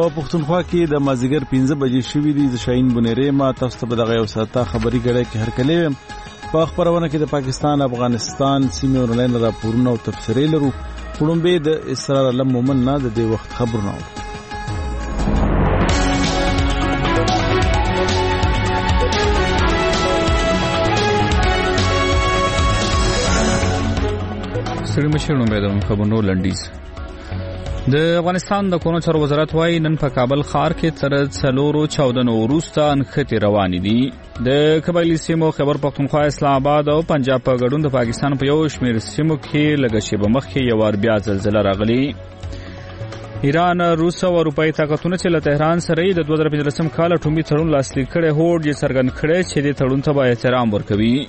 پښتونخوا کې د مازیګر 15 بجې شوې دي. د شاهین بنيري ما تاسو ته دغه یو ساعته خبري کړه کې هر کله په خبرونه کې د پاکستان افغانستان سیمه اونلاین راپورونه او تفسیري لرو. پړومبه د اسرار علم مومن نه د دې وخت خبرونه سړي مشرونو مېدون خبرونو لنډیز. د افغانستان د کونو چارو وزارت وايي نن په کابل ښار کې تر 414 وروسته انخته روان دي. د قبایلی سیمو خیبر پختونخوا اسلام آباد او پنجاب په ګډون د پاکستان په یو شمېر سیمو کې لږ شی بمخ کې یو ور بیا زلزلہ راغلی. ایران، روس او اروپایي طاقتونو چې له تهران سره د 2015 کال اټومي تړون لاسلیک کړي هوډ یې څرګند کړي چې د تړون ته باید احترام ورکوي.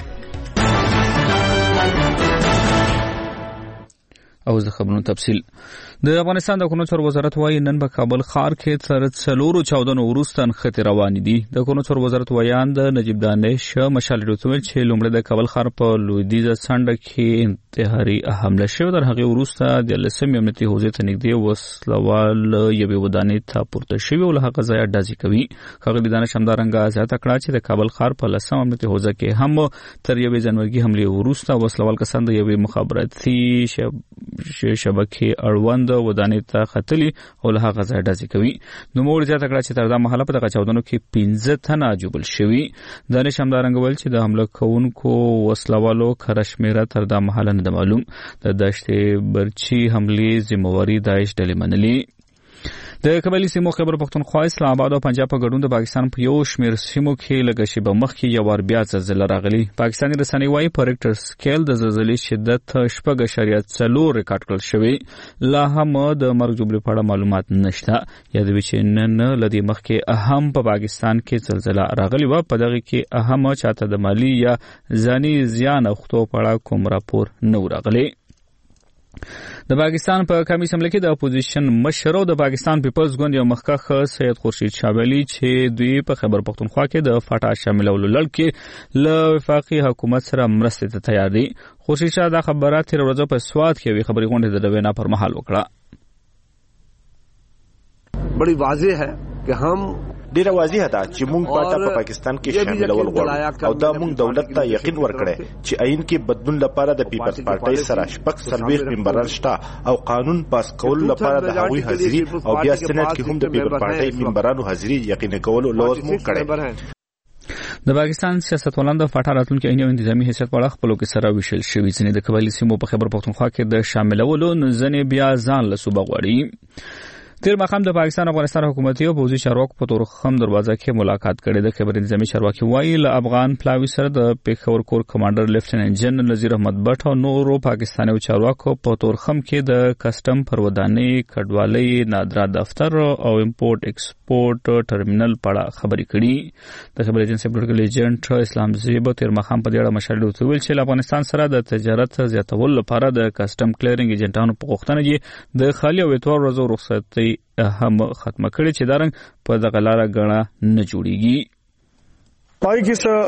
او زه خبرونو تفصیل. د افغانستان د کونو چارو وزارت وايي نن په کابل ښار کې تر 414 وروسته انخته روان دي. د کونو چارو وزارت ویان د نجیب دانش مشال ډوتویل چې لومړی د کابل ښار په لویدیځه څنډه کې انتحاري حمله شوه. در هغه وروسته د لسمې امنیتي حوزې ته نږدې وسلوال یوې ودانۍ ته پورته شوي او له هغه ځایه ډزې کوي. ښاغلي دانش همدارنګه زیاته کړه چې د کابل ښار په لسمه امنیتي حوزه کې هم تر یوې ځانمرګي حملې وروسته وسلوال کسان د یوې مخابراتي شبکې اړوند ودانۍ ته ختلي او له هغه ځایه ډزې کوي. نو موږ زیاته کړه چې تر دا مهاله په دغه چاودنو کې 15 تنه جوړل شوي. دانش همدارنګه ویل چې د حمله کوونکو وسلوالو کره شمېره تر دا مهاله نه ده معلوم. د دشتې برچي حملې ذمہواري داعش ډلې منلي. د قبایلی سیمو خیبر پختونخوا اسلام آباد او پنجاب په ګډون د پاکستان په یو شمېر سیمو کې لږ شی بمخ کې یو ور بیا زلزلہ راغلی. پاکستاني رسنۍ وايي په ریکټر سکیل د زلزلې شدت 6.4 ریکارډ کړل شوی. لا هم د مرګ جوړې په اړه معلومات نشته. یادوي چې نن لدی مخ کې اهم په پاکستان کې زلزلہ راغلی و. په دغه کې اهم چاته د مالی یا ځاني زیان اوختو په اړه کوم راپور نه راغلی. د پاکستان په قومي اسمبلی کې د اپوزیشن مشر او د پاکستان پیپلز ګوند یو مخکښ سید خورشید شاولی چې دوی په خیبر پختونخوا کې د فاټا شاملولو لړ کې له وفاقي حکومت سره مرستې ته تیار دي. خورشید شاه دا خبرات تیر ورځ په سواد کې وی خبري غونډه د وینا پر مهال وکړه. بڑی واضح ہے کہ هم ډیره واضح ده چې موږ په پاکستان کې شاملول غواړو او دا موږ دولت ته یقین ورکړي چې عین کې بدلون لپاره د پیپلز پارټي سره شپږ سرویس ممبران شته او قانون پاس کول لپاره د هغوی حاضری او بیا سنت کې هم د پیپلز پارټي ممبرانو حاضری یقین کول لازم کړي. د پاکستان سیاستوالان د فاټا راتلونکي عیني انتظامی حیثیت په اړه خپلو کې سره ویشل شوي. ځینې د قبایلی سیمو په خیبر پختونخوا کې د شاملولو ځینې بیا ځان له صوبه غواړي. تیر مخام د پاکستان افغانستان حکومتي او پوځي چارواکو په تورخم دروازه کې ملاقات کړې ده. خبر نظامی چارواکي وايي له افغان پلاوي سره د پیښور کور کمانډر لیفټیننټ جنرال نذیر احمد بټ او نورو پاکستاني چارواکو په تورخم کې د کسٹم پروداني کډوالۍ نادرا دفتر او امپورټ ایکسپورټ ټرمینل په اړه خبرې کړي. د خبر ایجنسی پولیټیکل ایجنټ اسلام زیب تیر مخام په دې اړه مشال ویل چې افغانستان سره د تجارت زیاتول لپاره د کسٹم کلیرینګ ایجنټانو په غوښتنه کې د خالي او اتوار ورځو رخصتي هم ختمه کړي چې دا رنګ په دغه لاره غاڼه نه جوړیږي. پای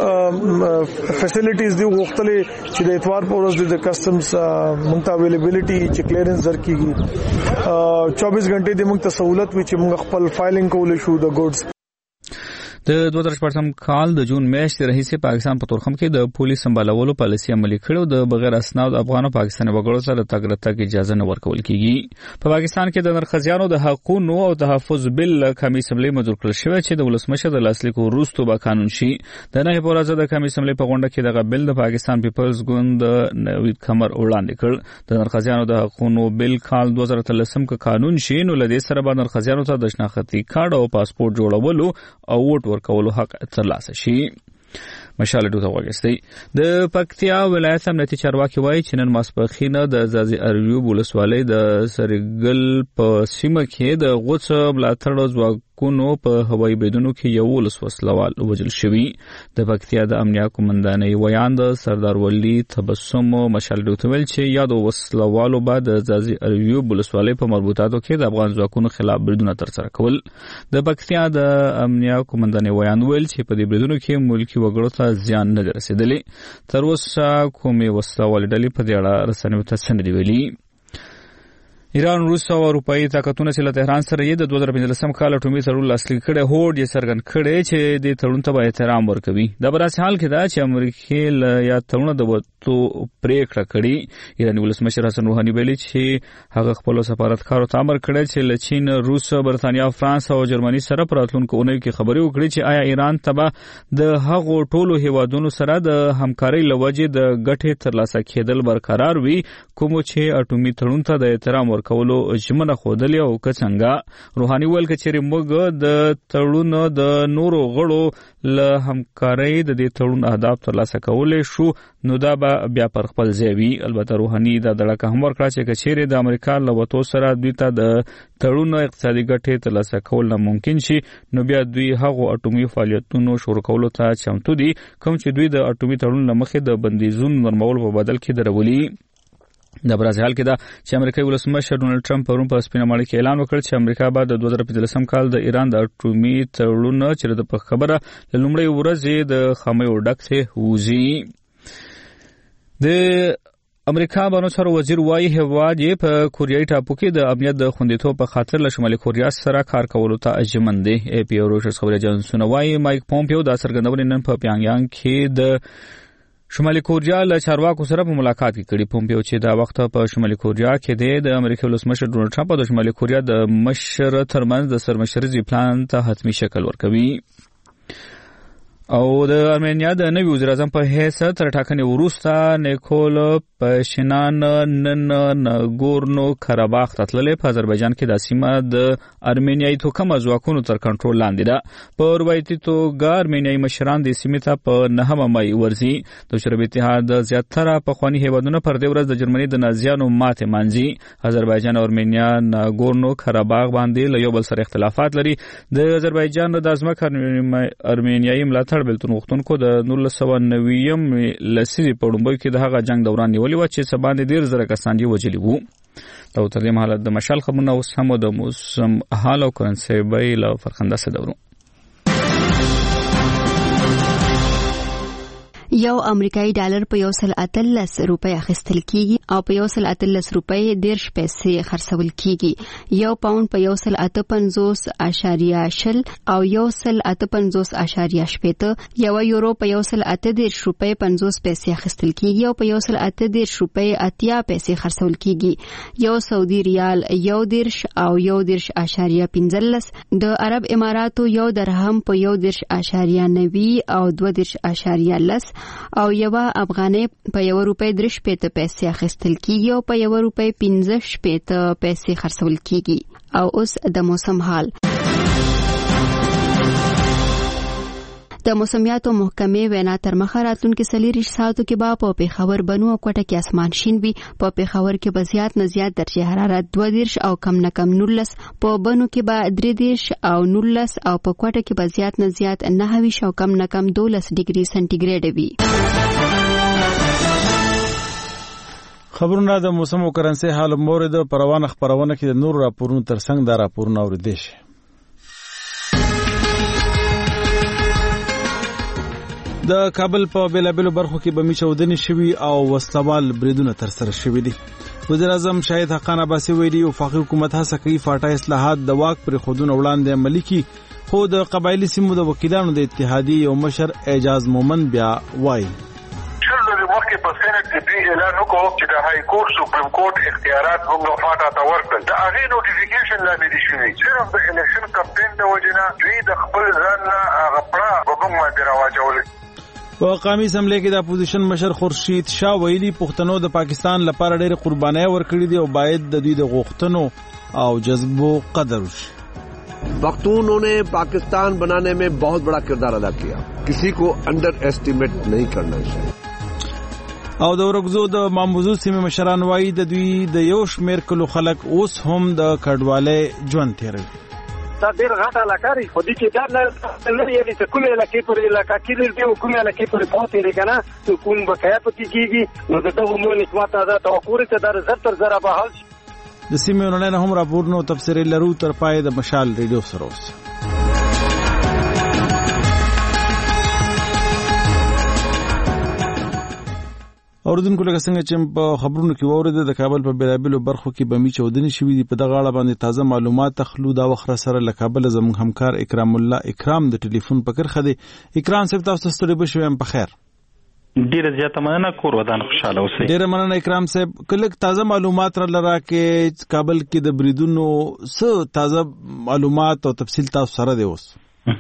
کې فیسیلیټیز دی وختلې چې د اتوار په ورځ د کسٹمز مونږ ته اویلیبিলিټي چې کلیرنس درکېږي 24 غنټې د مونږ ته سہولت وي چې مونږ خپل فایلینګ کولای شو د ګوډز. د 2014 کال د جون میاشتې راهیسې پاکستان په تورخم کې د پولیس سمبالولو پالیسي عملي کړو. د بغیر اسناد افغانو پاکستاني وګړو سره تګ راتګ اجازه نه ورکول کیږي. په پاکستان کې د نرخزیانو د حقوقو او تحفظ بل قومي اسمبلی منظور کړل شوی چې د ولسمشر د لاسلیک وروسته به قانون شي. د نه په ورځ د قومي اسمبلی په غونډه کې دغه بل د پاکستان پیپلز ګوند نوید کمر وړاندې کړ. د نرخزیانو د حقوقو بل کال 2013 کې قانون شي نو لدې سره به نرخزیانو ته د شناختی کارت او پاسپورت جوړولو او ووټ ورکولو حق ترلاسه شي. مشال ډوته وګستي. د پکتیا ولایت امنیتي چارواکي وایي چې نن ماسپخین د زازي اریوب ولسوالۍ د سرګل په سیمه کې د غوڅ بلاتړ ځواکونو په هوایي بریدونو کې یو ولس وسلوال وژل شوی. د پکتیا د امنیه قومندانۍ ویان د سردار ولی تبسم مشال ډوته ویل چې یاد وسلوالو بعد د زازي اریوب ولسوالۍ په مربوطاتو کې د افغان ځواکونو خلاف بریدونه ترسره کول. د پکتیا د امنیه قومندانۍ ویان ویل چې په دې بریدونو کې ملکی وګړو ته زیان نه رسیدلی. تر اوسه کومې وسلوالې ډلې په دې اړه رسنیو ته څه نه دي ویلي. ایران روس او اروپאי طاقتونه چې له تهران سره یې د 2015 کال اټومي تړون لاسلیک کړي هوډ یې څرګند کړي چې د تړون ته احترام ورکوي. دا برعکس حال کې دا چې امریکا له یا تړون د وټو پریکړه کړي. ایرانی ولسمشر حسن روحاني ویلي چې هغه خپل سفارتکارو ته امر کړی چې له چین، روس، برتانیا، فرانس او جرمني سره په راتلونکو اونیو کې خبرې وکړي چې آیا ایران ته د هغو ټولو هیوادونو سره د همکارۍ لوجې د ګټې ترلاسه کېدل برقرار وي کوم چې اټومي تړون ته د احترام کولو ژمنه خودلې او که څنګه. روحاني ویل چې موږ د تړون د نورو غړو له همکارۍ د دې تړون اهداف ترلاسه کولای شو نو دا به بیا پر خپل ځای وي. البته روحاني دا دړه هم ورکړه چې کچېره د امریکا له وټو سره دوی ته د تړون اقتصادي ګټې ترلاسه کول ناممکن شي نو بیا دوی هغو اټومي فعالیتونو شروع کولو ته چمتو دي کوم چې دوی د اټومي تړون لمخې د بندیزونو نرمول په بدل کې درولي. د برازیل کې دا چې امریکایي ولسمشر ډونالد ټرمپ پرون په سپینه ماڼۍ کې اعلان وکړ چې امریکا به د 2015 کال د ایران د اټومي تړون چې د خبره له لومړۍ ورځې د خامیو ډک ته وځي. د امریکا بانو چارو وزیر وايي هواد یې په کوریايي ټاپو کې د امنیت د خوندیتوب په خاطر له شمالي کوریا سره کار کولو ته اجمن دی. ای پی او رویټرز خبري اژانسونه وايي مایک پومپیو دا څرګندونه نن په پیانګیانګ کې د شمالي کوریا له چارواکو سره په ملاقات کې کړي. پومپیو چې دا وخت په شمالي کوریا کې د امریکا ولسمشر ډونالد ټرمپ او د شمالي کوریا د مشر ترمنځ د سرمشرزي پلان ته حتمی شکل ورکوي. او د ارمینیا د نوي وزیر اعظم په حیث تر ټاکنې وروسته نیکول پاشینان نن ناګورنو کاراباخ ته تللی. په آذربایجان کې د سیمه د ارمینیایي توکم ځواکونو تر کنټرول لاندې ده. په روایتي توګه ارمینیایي مشران د سیمې ته په 9 مای ورځي. د شوروي اتحاد زیاتره پخواني هیوادونه پر دې ورځ د جرمني د نازیانو ماتې مانځي. آذربایجان او ارمینیا ناګورنو کاراباخ باندې له یو بل سره اختلافات لري. د آذربایجان د ځمکې ارمینیایي ملاتړ بلتون وختونکو د 1990 لسیزې په وړاندې کې د هغه جنگ دوران نیولې و چې سبا د 10,000 کسان یې وژلي وو. دا ترلیم حالت د مشال خبرونه اوس هم د موسم حال او کرنسي بیل او فرخنده سدورو. یو امریکایي ډالر په 1.13 روپۍ اخیستل کیږي او په 1.13 روپۍ 10 پیسې خرڅول کیږي. یو پاوند په 1.58.0 او 1.58.8. یو یورو په 1.13 روپۍ 50 پیسې اخیستل کیږي او په 1.13 روپۍ 80 پیسې خرڅول کیږي. یو سعودي ریال 1.10 او 1.15. د عرب اماراتو یو درهم په 1.90 او 2.10 او یو افغانۍ په 1 روپۍ 3 پیسې اخیستل کیږي او په 1 روپۍ 15 پیسې خرڅول کیږي. او اوس د موسم حال. د موسمیاتو محکمې وینا تر مخه راتلونکي 40 ساعتو کې به په پېښور، بنو او کوټه کې اسمان شین وي. په پېښور کې به زیات نه زیات درجه حرارت 22 او کم نه کم 19، په بنو کې به 23 او 19 او په کوټه کې به زیات نه زیات 9 او کم نه کم 12 ډیګري سنټیګریډ وي. خبرونه د موسم او کرنسي حال مورد پروانه خبرونه کې د نور راپورونو ترڅنګ دا راپورونه اوریدل شي. د کابل په بیلابیلو برخو کې بمی چودنې شوي او وسلوال بریدونه ترسره شوي دي. وزیر اعظم شاهد حقان عباسي ویلي وفاقي حکومت هڅه کوي فاټا اصلاحات د واک پر خودونه وړاندې عملي کړي، خو د قبایلی سیمو د وکیلانو د اتحادیې یو مشر اعجاز مومن بیا وایي مخکې په سینټ کې دوی اعلان وکړو چې د های کورټ سپریم کورټ اختیارات موږ فاټا ته ورکړل. د هغې نوټیفیکیشن لاملي شوي صرف د الیکشن کمپین د وجې نه دوی د خپل ځان نه هغه پړه په موږ باندې راواچولې. په قومي اسمبلی کې د اپوزیشن مشر خورشید شاه ویلي پښتنو د پاکستان لپاره ډېر قربانۍ ورکړي دي او باید د دوی د غوښتنو او جذبو قدر وشي. پختونوں نے پاکستان بنانے میں بہت بڑا کردار ادا کیا، کسی کو انڈر ایسٹیمیٹ نہیں کرنا چاہیے. او د ورغزو د ماموزو سیمه مشران وایي د دوی د یو شمیر کلو خلک اوس هم د کډوالۍ ژوند تیروي. دا ډېر غټ علاقه دی، خو دې کې دا نه لري چې کومې علاقې پورې علاقه کې دی او کومې علاقې پورې پاتې دی که نه کوم بقایا پکې کېږي، نو د دغو مو نسبت دا توقع چې دا زر تر زره به حل شي. د سیمې اونلاین هم راپورونه تفسیري لرو تر پای د مشال ریډیو سره اوس. اوردونکو لکه څنګه چې په خبرونو کې وورید د کابل په بیلابیلو برخو کې بمی چودنې شوې دي. په دغه اړه باندې تازه معلومات اخلو. دا وخت سره له کابل زموږ همکار اکرام الله اکرام د ټلیفون په کرخه دی. اکرام صاحب تاسو ستړي بشوي په خیر؟ ډیره زیاته مننه، کور ودان خوشاله اوسئ. ډیره مننه اکرام صاحب. کله تازه معلومات را لرا کې کابل کې د بریدونو څه تازه معلومات او تفصیل تاسو سره دی اوس؟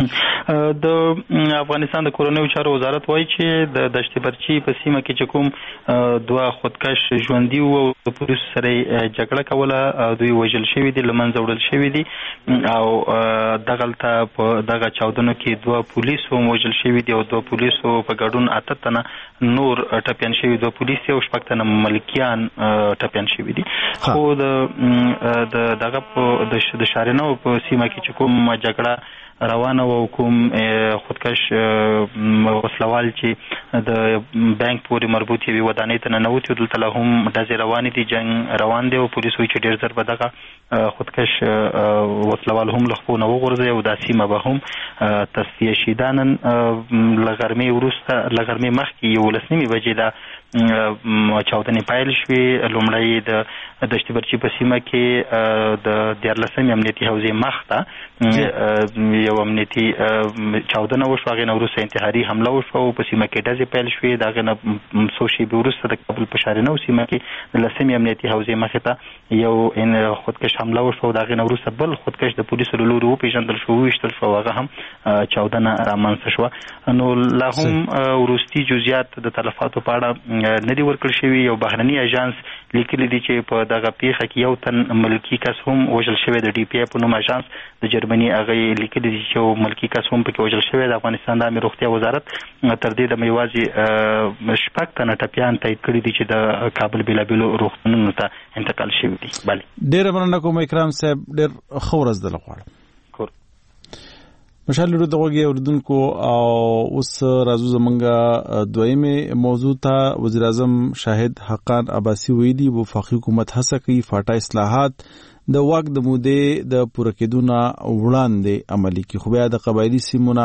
د افغانستان د کورنیو چارو وزارت وایي چې د دشت برچی په سیمه کې چې کوم دوه خودکش ژوندي وو د پولیسو سره جګړه کوله، دوی وژل شوي دي، له منځه وړل شوي دي او دغلته په دغه چاودنو کې دوه پولیسو هم وژل شوي دي او دوه پولیسو په ګډون 8 تنه نور ټپیان شوي، دوه پولیس او 6 تنه ملکیان ټپیان شوي دي. خو د دغه د شارنو په سیمه کې چې کوم جګړه روانه و، کوم خودکش وسلوال چې د بانک پورې مربوط وي ودانۍ ته ننوتي، دلته لا هم ډزې روانې دي، جنګ روان دی او پولیس وایي چې ډېر زر به دغه خودکش وسلوال هم له خپو نه وغورځوي او دا سیمه به هم تصفیه شي. دا نن له غرمې وروسته، له غرمې مخکې 11 بجې دا چاودنې پیل شوې. لومړی د دشت برچی په سیمه کې د 14 امنیتي حوزې مخته یو امنیتي چاودنه وشوه، هغې نه وروسته انتحاري حمله وشوه او په سیمه کې ډزې پیل شوې. د هغې نه څو شېبې وروسته د کابل په شارنو سیمه کې د 10 امنیتي حوزې مخې ته یو خودکش حمله وشوه. د هغې نه وروسته بل خودکش د پولیسو له لوري وپېژندل شو، وویشتل شو، هغه هم چاودنه رامنځته شوه. نو لا هم وروستي جزئیات د تلفاتو په اړه نه دي ورکړل شوي. یو بهرني اژانس لیکلي دي چې په دغه پیښه کې یو تن ملکي کس هم وژل شوی، د ډي پی آی په نوم اژانس د جرمني هغه لیکلي دي چې یو ملکي کس هم پکې وژل شوی. د افغانستان د عامه روغتیا وزارت تر دې دمه یوازې 6 تنه ټپیان تایید کړي دي چې د کابل بیلابیلو روغتونونو ته انتقال شوي دي. ډېره مننه کوم اکرام صاحب، ډېر ښه ورځ درله غواړم. مشال لرو دغه اوردونکو او اوس راځو زمونږه دویمه موضوع ته. وزیر اعظم شاهد حقان عباسی ویلي وفاقي حکومت هڅه کوي فاټا اصلاحات د واک د مودې د پوره کېدو نه وړاندې عملي کړي، خو بیا د قبایلي سیمونه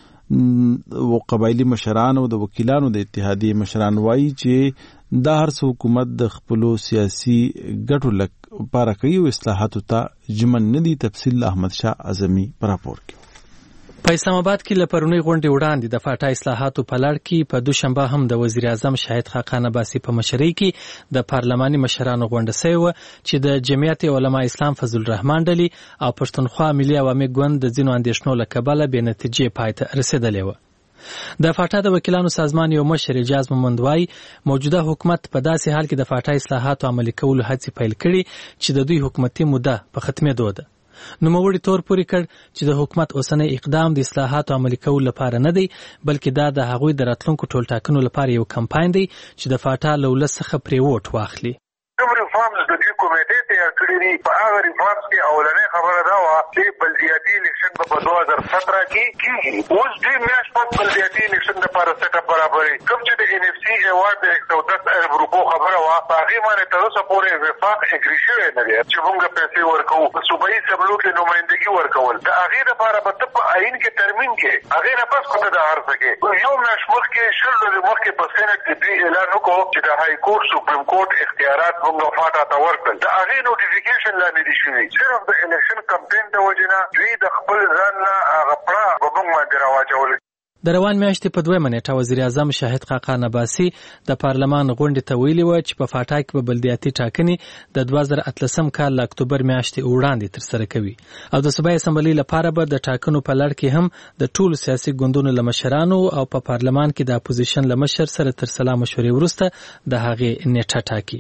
او قبایلي مشران او د وکیلانو د اتحادیې مشران وایي چې دا هر څه حکومت د خپلو سیاسي ګټو لپاره کوي او اصلاحاتو ته ژمن نه دي. تفصیل احمد شاه اعظمي په راپور کې. په اسلام آباد کې له پرونی غونډې وړاندې د فاټا اصلاحاتو په لړ کې په دوشنبه هم د وزیر اعظم شاهد حقان عباسی په مشرۍ کې د پارلماني مشرانو غونډه شوې وه چې د جمعیت علما اسلام فضل الرحمن ډلې او پښتونخوا ملي عوامي ګوند د ځینو اندېښنو له کبله بې نتیجې پای ته رسېدلې وه. د فاټا د وکیلانو سازمان یو مشر اجاز محمد وایي موجوده حکومت په داسې حال کې د فاټا اصلاحاتو عملي کولو هڅې پیل کړي چې د دوی حکومتي موده په ختمېدو ده. نوموړي تور پورې کړ چې د حکومت اوسنی اقدام د اصلاحاتو عملي کولو لپاره نه دی، بلکې دا د هغوی د راتلونکو ټولټاکنو لپاره یو کمپاین دی چې د فاټا له ولس څخه پرې ووټ واخلي. کوم ریفارمز د دې کمیټې تیار کړي دي، په هغه ریفارمز کې اولنۍ خبره دا وه چې بلدیاتي الیکشن په 2017 کې کېږي. اوس 2 میاشتې پس بلدیاتي الیکشن لپاره سیټ اپ برابرې. کوم چې د NFC ایوارډ د 110 ارب روپو خبره وه، په هغې باندې تر اوسه پورې وفاق اګري شوی نه دی چې موږ پیسې ورکوو. په صوبایي اسمبلیو کې نمایندګي ورکول، د هغې لپاره به ته په آئین کې ترمیم کې، هغې نه پس خو ته د هر څه کې یو میاشت مخکې 20 ورځې مخکې په سینټ کې دوی اعلان وکړو چې د های کورټ سپریم کورټ اختیارات موږ فاټا ته ورکړل. د هغې نوټیفیکیشن لا نه دي شوي، صرف د الیکشن کمپین د وجې نه دوی د خپل ځان نه هغه پړه په موږ باندې راواچول. د روان میاشتې په 2 نیټه وزیر اعظم شاهد حقان عباسی د پارلمان غونډې ته ویلي و چې په فاټا کې به بلدیاتي ټاکنې د 2018 کال له اکتوبر میاشتې وړاندې ترسره کوي او د صوبایي اسمبلۍ لپاره به د ټاکنو په لړ کې هم د ټولو سیاسي ګوندونو له مشرانو او په پارلمان کې د اپوزیشن له مشر سره تر سلا مشورې وروسته د هغې نیټه ټاکي.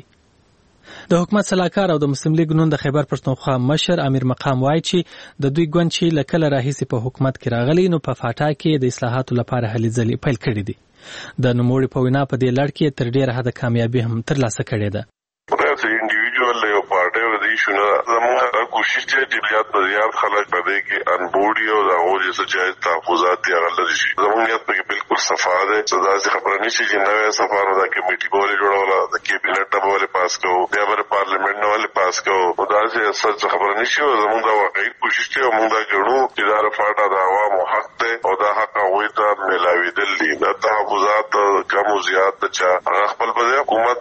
د حکومت سلاکار او د مسلم لیگ نون د خیبر پښتونخوا مشر امیر مقام وایي چې د دوی ګوند چې له کله راهیسې په حکومت کې راغلی نو په فاټا کې د اصلاحاتو لپاره هلې ځلې پیل کړي دي. د نوموړي په وینا په دې لړ کې تر ډېره حده کامیابي هم ترلاسه کړې ده. انډیویډوال یو پارټي او د ایشو نه زموږ کوشش دی چې زیات په زیات خلک پدې کې انبورډي او د هغو چې جایز تحفظات دی هغه لري شي. زموږ نیت په بالکل صفا ده، صدا سي خبره نشي چې نوې سفارت د کمیټي بولې جوړوله، د کابینټ بولې پاس کوو، بیا به پارلیمنت نه ولې پاس کوو، دا چې څه خبره نشي. زموږ د واقعي کوشش دی او موږ دا ګڼو چې دا رفاټه د عوامو حق دی او دا حق هغوی ته ملاوېدل دي. دا تحفظات کم او زیات چا هغه خپل په حکومت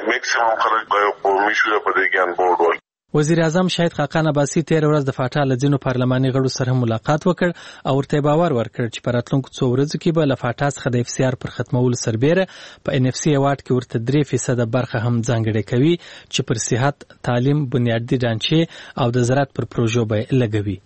میکسیمم خلک به قومي شو په دې کې ان بورډ ول. وزیر اعظم شاهد خاقان عباسی تیر ورځ د فاټا له ځینو پارلماني غړو سره ملاقات وکړ او ورته باور ورکړ چې په راتلونکو څو ورځو کې به له فاټا څخه د FCR پر ختمولو سربیره په NFC ایوارډ کې ورته 3% برخه هم ځانګړې کوي چې پر صحت، تعلیم، بنیادي ډانچې او د زراعت پر پروژو به لګوي.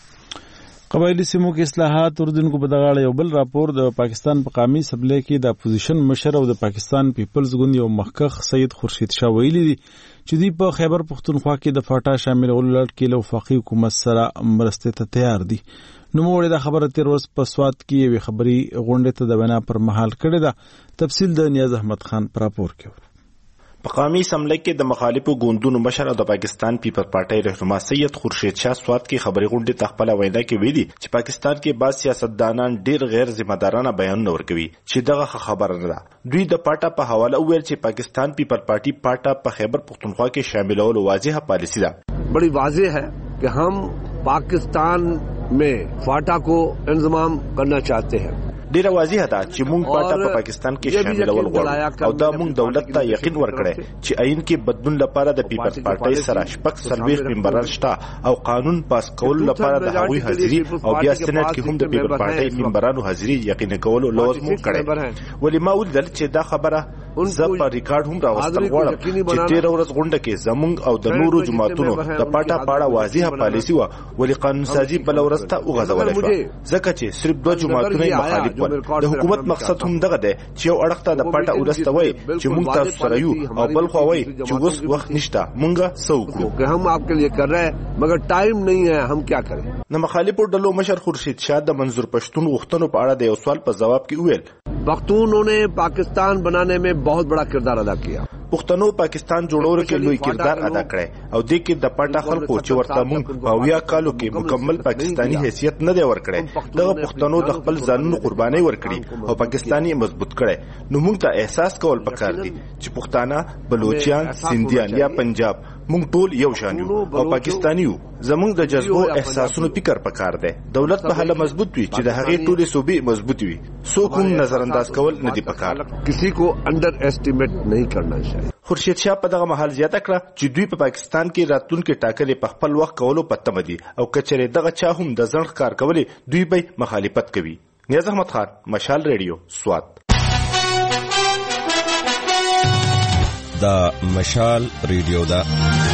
قبایلی سیمو کې اصلاحات اردوونکو په دغه اړه یو بل راپور د پاکستان په قومي اسمبلی کې د اپوزیشن مشر او د پاکستان پیپلز ګوند یو مخکښ سید خورشید شاه ویلي دي چې دوی په خیبر پختونخوا کې د فاټا شاملولو لړ کې له وفاقي حکومت سره مرستې ته تیار دي. نوموړي دا خبره تیر ورځ په سوات کې یوې خبري غونډې ته د وینا پر مهال کړې ده. تفصیل د نیاز احمد خان پر راپور کې. په قومي اسمبلی کې د مخالفو ګوندونو مشر او د پاکستان پیپل پارټي رهنما سید خورشید شاه سوات کې خبري غونډې ته خپل وینا کې ویلي چې پاکستان کې بعض سیاستدانان ډیر غیر ذمہ دارانه بیانونه ورکوي چې دغه خبره نه ده. دوی د پاټا په حواله ویل چې پاکستان پیپل پارټي پاټا په خیبر پختونخوا کې شاملولو واضحه پالیسی ده. بڑی واضح ہے کہ ہم پاکستان میں فاٹا کو انضمام کرنا چاہتے ہیں. ډیره واضحه ده چې موږ پاټا په پاکستان کې شاملول غواړو او دا موږ دولت ته یقین ورکړي چې عین کې بدلون لپاره د پیپلز پارټي سره شپږ سلويخ ممبران شته او قانون پاس کول لپاره د هغوی حاضری او بیا سېنات کې هم د پیپل پارټي ممبرانو حاضری یقین کول لازم کړي. ولی ما ولدل چې دا خبره زه په ریکارډ هم راوستل غواړم چې تیر ورځ غونډه کې زموږ او د نورو جماعتونو د پاټا پاړه واضحه پالیسی و ولی قانون سازي بل ورځ ته وغځول شو ځکه چې صرف دوه جماعتونه مخالف د حکومت مقصد هم دغه دی چې یو اړخ ته د پاټا ورسته وای چې موږ تاسو سره یو او بل خو وای چې اوس وخت نشته موږ سو کړو که هم آپ کے لیے کر رہے ہیں مگر ٹائم نہیں ہے ہم کیا کریں. د مخالفو ډلو مشر خورشید شاه د منظور پښتون غوښتنو په اړه د یو سوال په جواب کې وویل پختونوں نے پاکستان بنانے میں بہت بڑا کردار ادا کیا. پښتنو پاکستان جوړولو کې لوی کردار ادا کړی او د کې د پاټا خلکو چې ورته موږ په ویا کالو کې مکمل پاکستانی حیثیت نه دی ورکړی دغه پښتنو د خپل ځانونو قرباني ورکړي او پاکستانی مضبوط کړي. نو موږ ته احساس کول پکار دي چې پښتانه، بلوچیان، سندhiان یا پنجاب موږ ټول یو شان یو او پاکستانی یو. زموږ د جذبو احساسونو فکر پکار دی. دولت به هله مضبوط وي چې د هغې ټولې صوبې مضبوط وي. څوک هم نظر انداز کول نه دی پکار. کسی کو انڈر ایسټیمیټ نہیں کرنا چاہیے. خورشید شاه په دغه محل زیاته کړه چې دوی په پاکستان کې راتلونکي ټاکلې په خپل وخت کولو په تمه دي او کچره دغه چا هم د ځنډ کار کولې دوی به مخالفت کوي. نیاز احمد خان، مشال ریډیو، سوات. دا مشال ریډیو دا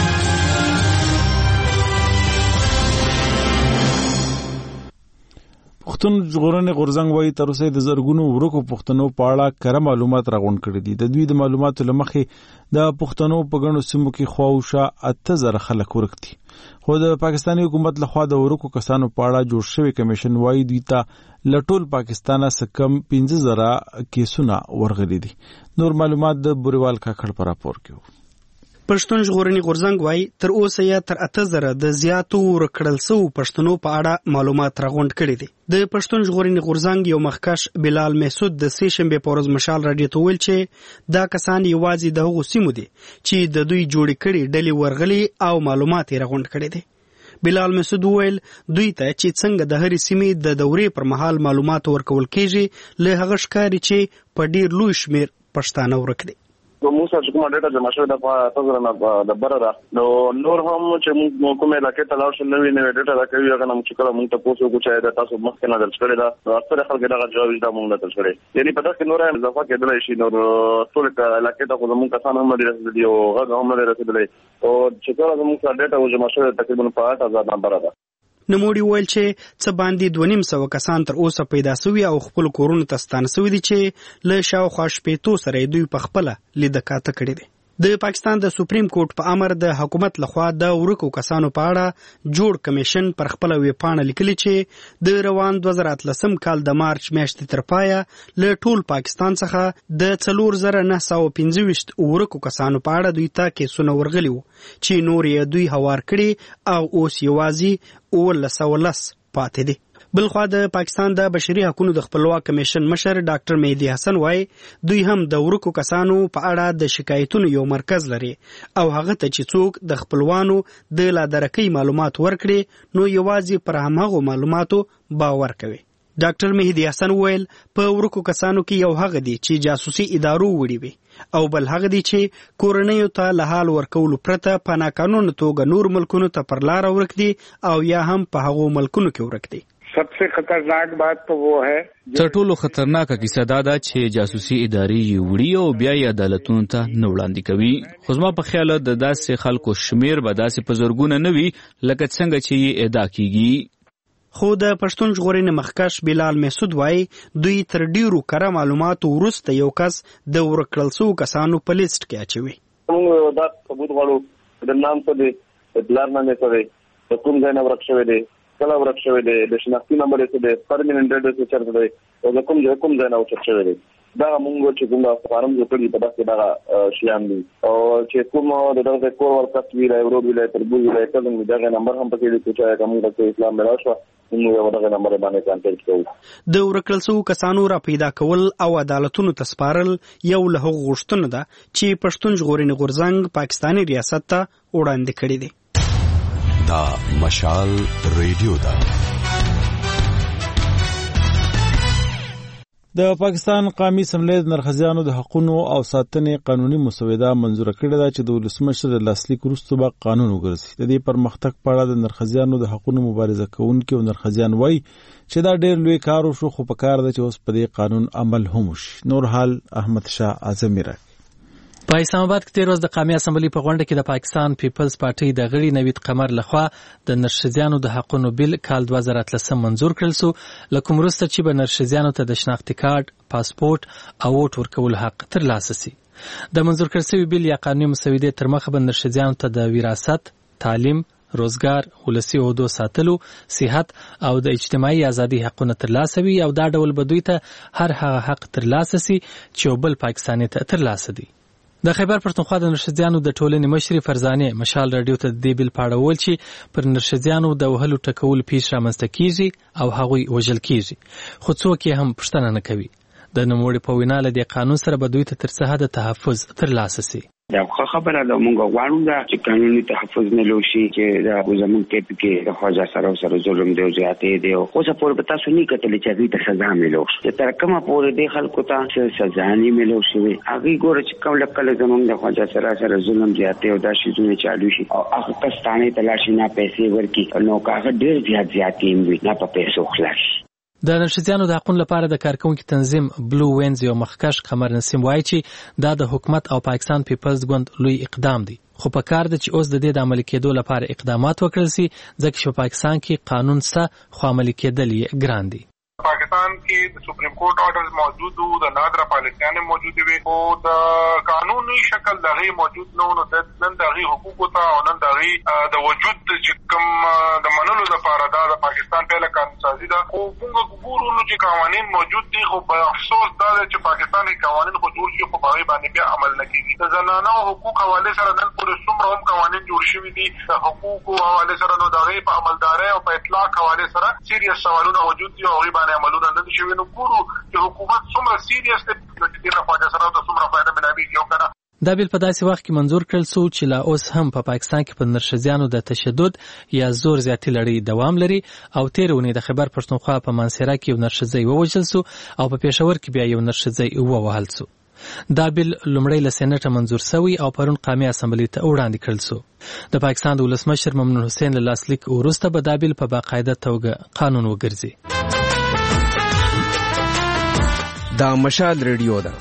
پښتون ژغورنې غورځنګ وایي تر اوسه د زرګونو ورکو پښتنو په اړه کره معلومات راغونډ کړي دي. د دوی د معلوماتو له مخې د پښتنو په ګڼو سیمو کې خواوشا 8000 خلک ورک دي. خو د پاکستاني حکومت لخوا د ورکو کسانو په اړه جوړ شوی کمیشن وایي دوی ته له ټول پاکستانه څخه کم 15000 کیسونه ورغلي دي. نور معلومات د بوریوال کاکړ په راپور کې. پښتون ژغورنې غورځنګ وایي تر اوسه یې تر 8000 د زیاتو ورکړل شوو پښتنو په اړه معلومات راغونډ کړي دي. د پښتون ژغورنې غورځنګ یو مخکښ بلال محسود د سې شنبې په ورځ مشال راډیو ته ویل چې دا کسان یوازې د هغو سیمو دي چې د دوی جوړې کړي ډلې ورغلي او معلومات یې راغونډ کړي دي. بلال محسود ویل دوی ته چې څنګه د هرې سیمې د دورې پر مهال معلومات ورکول کیږي له هغه ښکاري چې په ډیر لوی شمیر پښتانه ورک دي. موږ سره کومه ډیټا جمع شوې ده په تاسو نه د بره ده نو نور هم چې موږ کومه علاقې ته لاړ شو نوې ډیټا راکوي هغه موږ چې کله موږ ته پوښتنه وکړو چې تاسو مخکې نه درځ کړی دا اکثر خلک دا جواب دا موږ نه درځ کړی یعنی په تاسو نور هم اضافه کېدلی شي نو ټول علاقې ته موږ کسان هم نه رسیدلي او هغه هم نه رسیدلي او چې کله موږ سره ډیټا جمع شوې تقریبا په 8000 نمبر ده. نموړي ویل چې څه باندې 250 کسان تر اوسه پیدا شوي او خپل کورونو ته ستانه شوي دي چې له شاوخوا شپېتو سره دوی په خپله لیدکاته کړي دي. د پاکستان د سپریم کورټ په امر د حکومت لخوا د ورکو کسانو په اړه جوړ کمیشن پر خپل ویبپاڼه لیکلي چې د روان 2013 کال د مارچ میاشتې تر پایه له ټول پاکستان څخه د 4915 ورکو کسانو په اړه دوی ته کیسونه ورغلي وو چې نور یې دوی هوار کړي او اوس یوازې 1910 پاتې دي. بلخوا د پاکستان د بشري حقوقو د خپلواک کمیشن مشر ډاکټر مهدي حسن وایي دوی هم د ورکو کسانو په اړه د شکایتونو یو مرکز لري او هغه ته چې څوک د خپلوانو د لادرکۍ معلومات ورکړي نو یوازې پر هماغو معلوماتو باور کوي. ډاکټر مهدي حسن وویل په ورکو کسانو کې یو هغه دی چې جاسوسي ادارو وړي وي او بل هغه دی چې کورنیو ته له حال ورکولو پرته په ناقانونه توګه نور ملکونو ته پر لار ورک دي او یا هم په هغو ملکونو کې ورک دي. सबसे खतरनाक बात तो वो है تر ټولو خطرناکه کیسه دا ده چې جاسوسي ادارې یې وړي او بیا یې عدالتونو ته نه وړاندې کوي. خو زما په خیال د داسې خلکو شمیر به داسې په زرګونه نه وي لکه څنګه چې یې ادعا کیږي. خو د پښتون ژغورنې مخکښ بلال محسود وایي دوی تر ډیرو کره معلوماتو وروسته یو کس د ورکړل شوو کسانو په لیست کې اچوي. موږ دا ثبوت غواړو د نام څه دی، د پلار نام څه دی، د کوم ځای نه ورک شوی دی، کله ورک شوی دی، د شناختی نمبر څه دی، پرمننت اډرس چیرته دی او د کوم ځای نه ورک شوی دی. دا موږ چې کومه فارم جوړ کړی په داسې دا شیان دي او چې کوم د دغه کور ورکټ وی لای ورو وی لای تربوز وی لای کله دغه نمبر هم پکې دی چې کوم د اسلام ملاشوا موږ دغه نمبر باندې کانټیکټ کوو. د ورکړل شوو کسانو را پیدا کول او عدالتونو ته سپارل یو له هغو غوښتنو ده چې پښتون ژغورنې غورځنګ پاکستاني ریاست ته وړاندې کړی دی. دا مشال ریډیو ده. د پاکستان قومي اسمبلی د نرخزیانو د حقوقو او ساتنې قانوني مسوده منزور کړې ده چې د ولسمشر د لاسلیک وروسته به قانون وګرځي. د دې پرمختګ په اړه د نرخزیانو د حقوقو مبارزه کوونکي او نرخزیان وایي چې دا ډېر لوی کار وشو خو په کار ده چې اوس په دې قانون عمل هم وشي. نور حال احمد شاه اعظمي راکړي. په اسلام آباد کې تیر ورځ د قومي اسمبلی په غونډه کې د پاکستان پیپلز پارټي د غړي نوید قمر لخوا د نرښځیانو د حقوقو بیل کال 2013 منزور کړل شو، لکه وروسته چې به نرښځیانو ته د شناختی کارت، پاسپورت او ووټ ورکول حق ترلاسه شي. د منزور کړل شوی بیل یا قانوني مسودې تر مخه به نرښځیانو ته د وراثت، تعلیم، روزګار، ولسی عہدو ساتلو، صحت او د اجتماعي ازادي حقونه ترلاسه وي او دا ډول به دوی ته هر هغه حق ترلاسه شي چې بل پاکستاني ته ترلاسه دي. د خیبر پښتونخوا د نرښځیانو د ټولنې مشري فرزانه مشال رادیو ته د دې بیل پاړه ویل چې پر نرښځیانو د وهلو ټکول پیښ رامنځته کیږي او هغوی وژل کیږي، خو څوک یې هم پوښتنه نه کوي. د نوموړي په وینا له دې قانون سره به دوی ته تر څه حده تحفظ ترلاسه شي. دا خبره ده موږ غواړو دا چې قانوني تحفظ نه لوشي چې دا زمون کې د خواجه سره ظلم دی او زیاتې دی او اوس په پورې تاسو نه کتل چې دوی ته سزا ملوشي تر کومه پورې د خلکو ته سزا نه ملوشي هغه ګوره چې کوم لکه زمون د خواجه سره ظلم زیاتې او دا شیزونه چالو شي او هغه کستانه تلاشي نه پیسې ورکي نو هغه ډیر زیاتې وي نه په پیسو خلاص. د نرښځیانو د حقوقو لپاره د کارکونکو تنظیم بلو وینز یو مخکښ قمر نسیم وایي چې دا د حکومت او پاکستان پیپلز ګوند لوی اقدام دی، خو په کار ده چې اوس د دې د عملي کېدو لپاره اقدامات وکړل شي ځکه چې په پاکستان کې قانون سره خو عملي کېدل یې ګران دي. पाकिस्तान की सुप्रीम कोर्ट ऑर्डर्स मौजूद हो द नादरा पॉलिसियां मौजूद हुए हो द कानूनी शक्ल दगी मौजूद न हो नन दगी हुकूक था और नन दगी द वजूद जिकम द मनलो द पारदा द पाकिस्तान पहले कानून साजी दा को bunga गुगुरु जो कानून मौजूद दी हो अफसोस दा कि पाकिस्तान के कानून को जोड़ के बागी बानी पे अमल न की जनाना हुकूक हवाले से नन पूरे सुमर हम कानून जोड़ शी दी हुकूक हवाले से नो दगी पे अमलदार है और पे इतलाक हवाले से सीरियस सवालों मौजूद दी और عملونه نه دي شوي نو ګورو چې حکومت څومره سیریس دی چې دغه خواجه سره د څومره فائدہ ملوي یو کنه. دا بیل په داسې وخت کې منزور کړل شو چې لا اوس هم په پاکستان کې په نرښځیانو د تشدد یا زور زیاتی لړۍ دوام لري او تیر ونې د خیبر پښتونخوا په مانسیرا کې یو نرښځی ووژل شو او په پېښور کې بیا یو نرښځی ووهل شو. دا بیل لومړی له سېنټه منزور شوی او پرون قومي اسمبلی ته وړاندې کړل شو. د پاکستان د ولسمشر ممنون حسین له لاسلیک وروسته به دا بیل په باقاعده توګه قانون وګرځي. دا مشال ریډیو ده.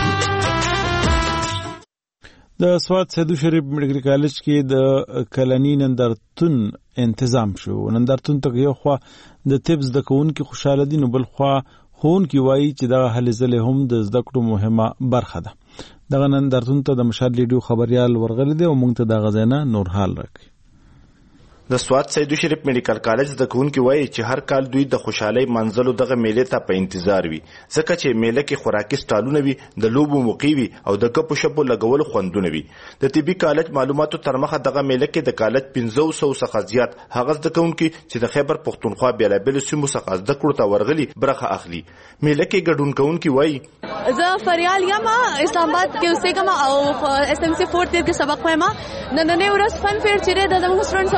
د سوات سیدو شریف میډیکل کالج کې د کلنی نندارتون انتظام شو. نندارتون ته یو خوا د طب زده کوونکي خوشاله دي نو بل خوا ښوونکي وایي چې دغه هلې ځلې هم د زده کړو مهمه برخه ده. دغه نندارتون ته د مشال ریډیو خبريال ورغلی دی او موږ ته دغه ځای نه نور حال راکړي. د سوات سیدو شریف میډیکل کالج د کوونکي وایي چې هر کال دوی د خوشحالۍ منځلو دغه میلې ته په انتظار وي ځکه چې میله کې خوراکي سټالونه وي، د لوبو موقع وي او د ګپو شپو لګولو خوندونه وي. د طبي کالج معلوماتو تر مخه دغه میله کې د کالج 500 څخه زیات هغه زده کوونکي چې د خیبر پښتونخوا بیلابیلو سیمو څخه زده کړو ته ورغلي برخه اخلي. میله کې ګډون کوونکي وایي زه فریال یم اسلام آباد کې اوسېږم او اس ام سی 4 کې سبق وایم. نننې ورځ فن فیر چې د زموږ سټوډنټس لپاره ډېر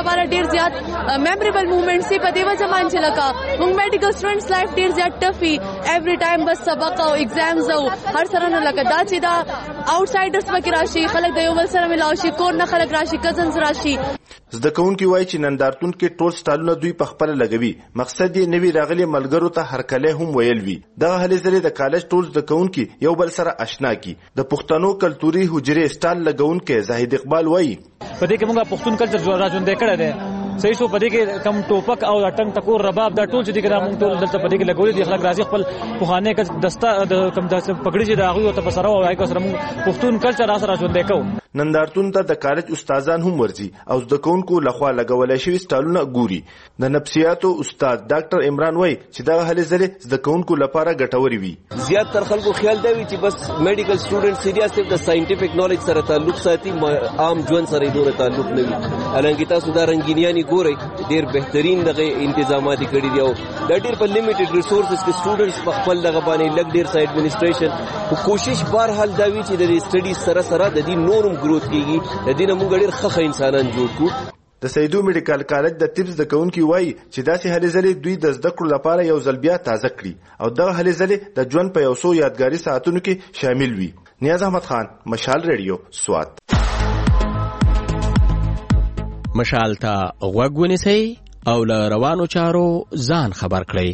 ډیر زیات میموریبل مومنټس په دې وجه باندې لکه موږ میډیکل سټوډنټس لایف ډیر زیات ټفي ایوری ټایم بس سبق او ایگزامز او هر سره نه لکه دا چې دا آوټسایډرز پکې راشي خلک د یو بل سره ملاوي شي کور نه خلک راشي کزنز راشي. زده کوونکي وایي چې نندارتون کې ټول سټالونه دوی په خپل لګوي مقصد یې نوی راغلي ملګرو ته هرکلی هم ویل وي. دغه هلې ځلې د کالج ټول زده کوونکي یو بل سره آشنا کی. د پښتنو کلتوري حجرې سټال لګونکي زاهد اقبال وایي په دې کې موږ پښتون کلچر راځوندې کړی دی صحیح سو پدې کې کم ټوپک او ټنګ ټکور رباب دا ټول چې دغه موږ ټول دلته پدې کې لګولې دي خلک راځي خپل پوخانه کې دستا کم داسې پګړي چې دا غوي او تبصره او هغه سره موږ پښتون کلچر سره ژوندې کوو. نندارتون ته د کالج استادان هم ورځي او زده کوونکو لخوا لګولای شوی سټالونه ګوري. د نفسیاتو استاد ډاکټر عمران وایي چې دغه هلې ځلې زده کوونکو لپاره ګټوري وي. زیات تر خلکو خیال دی چې بس میډیکل سټوډنټ سیریاس د ساينټیفیک نالج سره تعلق ساتي عام ژوند سره دوره تعلق نه وي. الانګه تاسو دا رنگینیانی ګورئ ډیر بهترین دغه تنظیمات کړي دي او د ډیر په لیمیټډ ریسورسز کې سټوډنټس په خپل دغه باندې لګ ډیر سا ایڈمنسټریشن په کوشش بهر حال دا وی چې د سټډي سره سره د دې نورم گروث کیږي د دې نه موږ ډیر ښه انسانان جوړ کړو. د سیدو میډیکل کالج د طب زده کوونکي وایي چې داسې هلې ځلې دوی د زده کړو لپاره یو ځل بیا تازه کړي او دغه هلې ځلې د ژوند په یو څو یادګاري ساعتونو کې شامل وي. نیاز احمد خان، مشال ریډیو، سوات. مشال ته غوږ ونیسئ او له روانو چارو ځان خبر کړئ.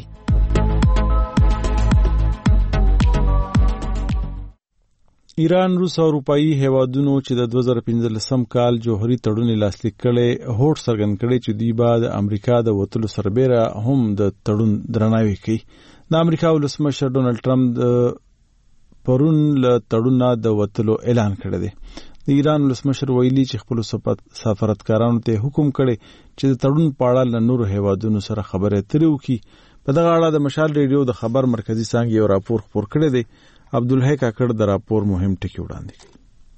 ایران، روس او اروپאי هیوادونو چې د 2015 کال جوهري تړون لاسلیک کړي هوډ څرګند کړي چې دوی بعد امریکا د وټلو سربېره هم د تړون درناوی کوي. د امریکا ولسمشر ډونالد ټرمپ پرون له تړون د وټلو اعلان کړی دی. د ایران ولسمشر ویلي چې خپل سفارتکارانو ته حکم کړي چې د تړون په اړه له نورو هیوادونو سره خبرې اترې وکړي. په دغه اړه د مشال ریډیو د خبر مرکزی څنګه یو راپور خپور کړی دی. عبدالحی کاکړ د راپور مهم ټکی وړاندې کړي.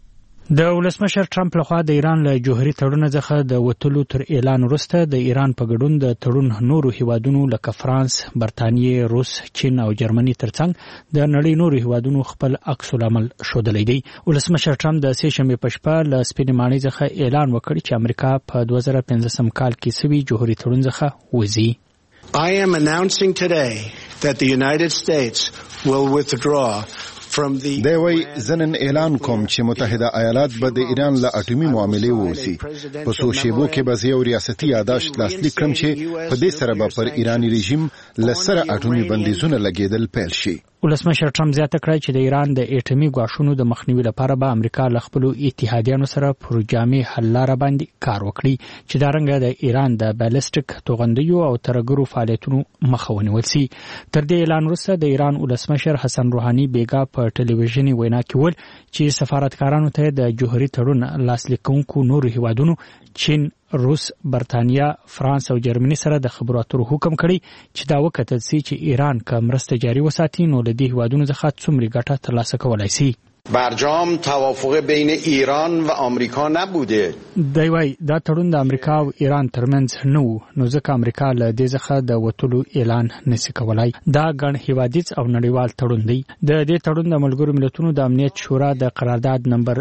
د ولسمشر ټرمپ لخوا د ایران له جوهري تړون څخه د وټلو تر اعلان وروسته د ایران په ګډون د تړون نورو هیوادونو لکه فرانس، برتانیې، روس، چین او جرمني ترڅنګ د نړۍ نورو هیوادونو خپل عکس العمل ښودلی دی. ولسمشر ټرمپ د سې شنبې په شپه له سپینې ماڼۍ څخه اعلان وکړ چې امریکا په 2015 کال کې سوي جوهري تړون څخه وځي. I am announcing today that the United States will withdraw from the دوی زنن اعلان کوم چې متحده ایالات به د ایران له اټومي معاملې ووسی. په څو شیبو کې به یو ریاستي یادداشت لاسلیک کړم چې په دې سره به پر ایرانی رژیم له سره اټومي بندیزونه لګیدل پیل شي. ولسمشر ټرمپ زیاته کړه چې د ایران د اټومي ګواښونو د مخنیوي لپاره به امریکا له خپل اتحادیانو سره پر جامع حل لاره باندې کار وکړي چې دا رنګه د ایران د بالستیک توغندیو او ترګرو فعالیتونو مخه ونیول شي. تر دې اعلان وروسته د ایران ولسمشر حسن روحاني بیګا په ټلویزیوني وینا کې ویل چې سفارتکارانو ته د جوهري تړون لاسلیک کوونکو نورو هیوادونو چین، روس، برتانیا، فرانس او جرمني سره د خبرو اترو حکم کړی چې دا وکتل سي چې ایران که مرسته جاري وساتي نو له دې هیوادونو څخه څومره ګټه ترلاسه کولای شي. برجام توافق بین ایران و آمریکا نبوده. دی وای دا تړون د امریکا او ایران ترمنځ نه و، نو ځکه امریکا له دې څخه د وټلو اعلان نشي کولای. دا ګڼ هیوادیز او نړیوال تړون دی. د دې تړون د ملګرو ملتونو د امنیت شورا د قرارداد نمبر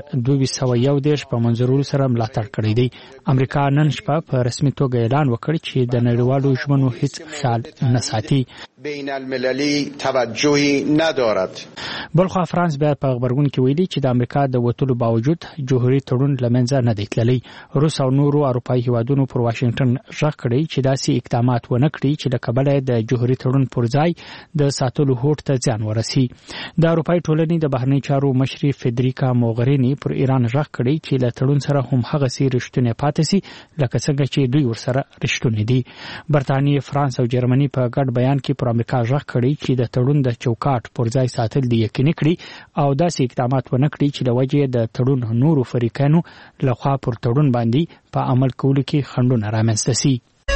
2201 په منځورولو سره ملاتړ کړی دی. امریکا نن شپه په رسمي توګه اعلان وکړ چې د نړیوالو ژمنو هیڅ خیال نه ساتي. بین المللي توجهی ندارد. بلخو فرانس بیا په خبرګون کې ویلي چې د امریکا د وټلو باوجود جوهري تړون لمنځه نه دی تللی. روس او نورو اروپאי هیوادونو پر واشنگټن ژغ کړی چې داسې اقدامات ونه کړي چې د کبله د جوهري تړون پر ځای د ساتلو هوډ ته ځان ورسي. د اروپאי ټولنې د بهرنی چارو مشري فدریکا موغرینی پر ایران ژغ کړی چې له تړون سره هم هغه سي رښتونه پاتې سي لکه څنګه چې دوی ورسره رښتونه دي. برتانیې، فرانس او جرمني په ګډ بیان کې پر امریکا ژغ کړی چې د تړون د چوکاټ پر ځای ساتل دی یقیني کړي او داسې اقدامات ونه کړي چې د وجې د تړون نورو فریقانو لخوا پر تړون باندې په عمل کولو کې خنډونه رامنځته شي.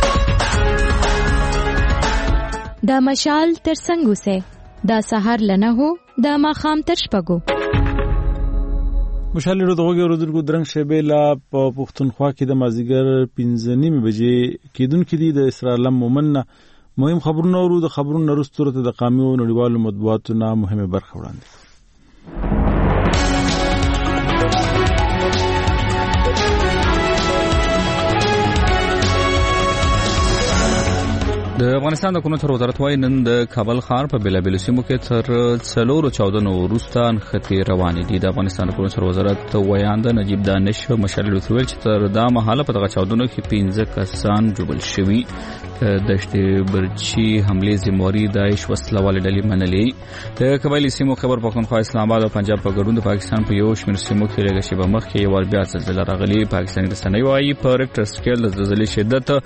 دا مشال تر څنګه وسه دا سحر لنه هو دا ماخام تر شپګو مشال له دغه ورودونکو درنګ شیبه لا په پښتونخوا کې د مازیګر 5:30 بجې کېدونکې دي د اسرائیل مومنه مهم خبرونه ورو د خبرونو وروسته د قومي او نړیوالو مطبوعاتو نه مهمه برخه وړاندې. د افغانستان د قانون وزارت وايي نن د کابل ښار په بیلابیلو سیمو کې تر 414 وروسته نښتې روانې دي. د افغانستان د قانون وزارت ویاند نجیب دانش مشال لوثویل چې تر دا مهاله په دغه چاودنو کې 15 کسان جوړل شوي. دشتې برچی حمله ذمہواری داعش وسلواله ډلې منلې. د قبایلی سیمو خیبر پختونخوا اسلام آباد او پنجاب په ګډون د پاکستان په یو شمېر سیمو کې لږه شیبه مخکې یو بیا زلزله راغلي. پاکستاني رسنۍ وايي په ریکټر سکیل د زلزلې شدت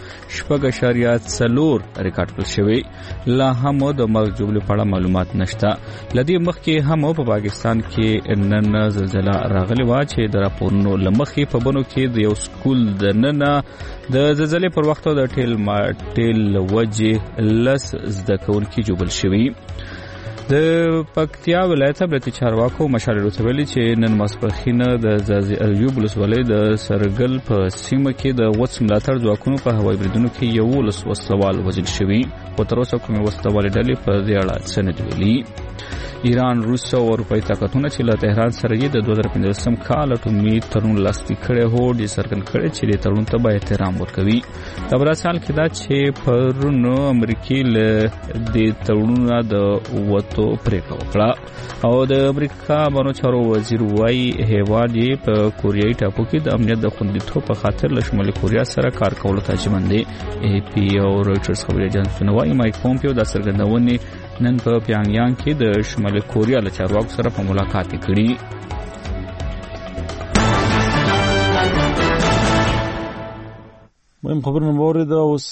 4.4 ریکارډ کړل شوی. لا هم د مرګ جوړې په اړه معلومات نشته. لدی مخکې هم په پاکستان کې نن زلزله راغلی و چې د راپورونو لمخې په بنو کې د یو سکول د نن د زلزلې پر وخت د ټیل وجه لس زده کوونکي جوړل شوي. د پکتیا ولایت امنیتي چارواکو مشال لوثویل چې نن ماسپښین د ځاځي ایوب ولسوالۍ د سرګل په سیمه کې د وڅ ملاتړ ځواکونو په هوایي بریدونو کې 11 وسلوال وژل شوي. خو تر اوسه کومې وسلوالې ډلې په دې اړه څه نه دي ویلي. ایران، روس او اروپایي طاقتونه چې له تهران سره یې د 2015 کال اټومي تړون لاسلیک کړی هو ډي څرګند کړی چې د تړون ته باید احترام وکوي. د برازیل کې دا چې پرونو امریکای له دې تړونونو د وټو پریکړه وکړه او د امریکا بانو چارو وزیر وايي هیواد یې په کوریايي ټاپو کې د امنیت د خوندیتوب په خاطر له شمالي کوریا سره کار کولو ته ژمن دی. ای پی او رويټرز خبري اژانسونه وايي مایک پومپیو د څرګندونې نن په پیانګیانګ کې د شمالي کوریا له چارواکو سره په ملاقات کړي. مهم خبرونه مورید اوس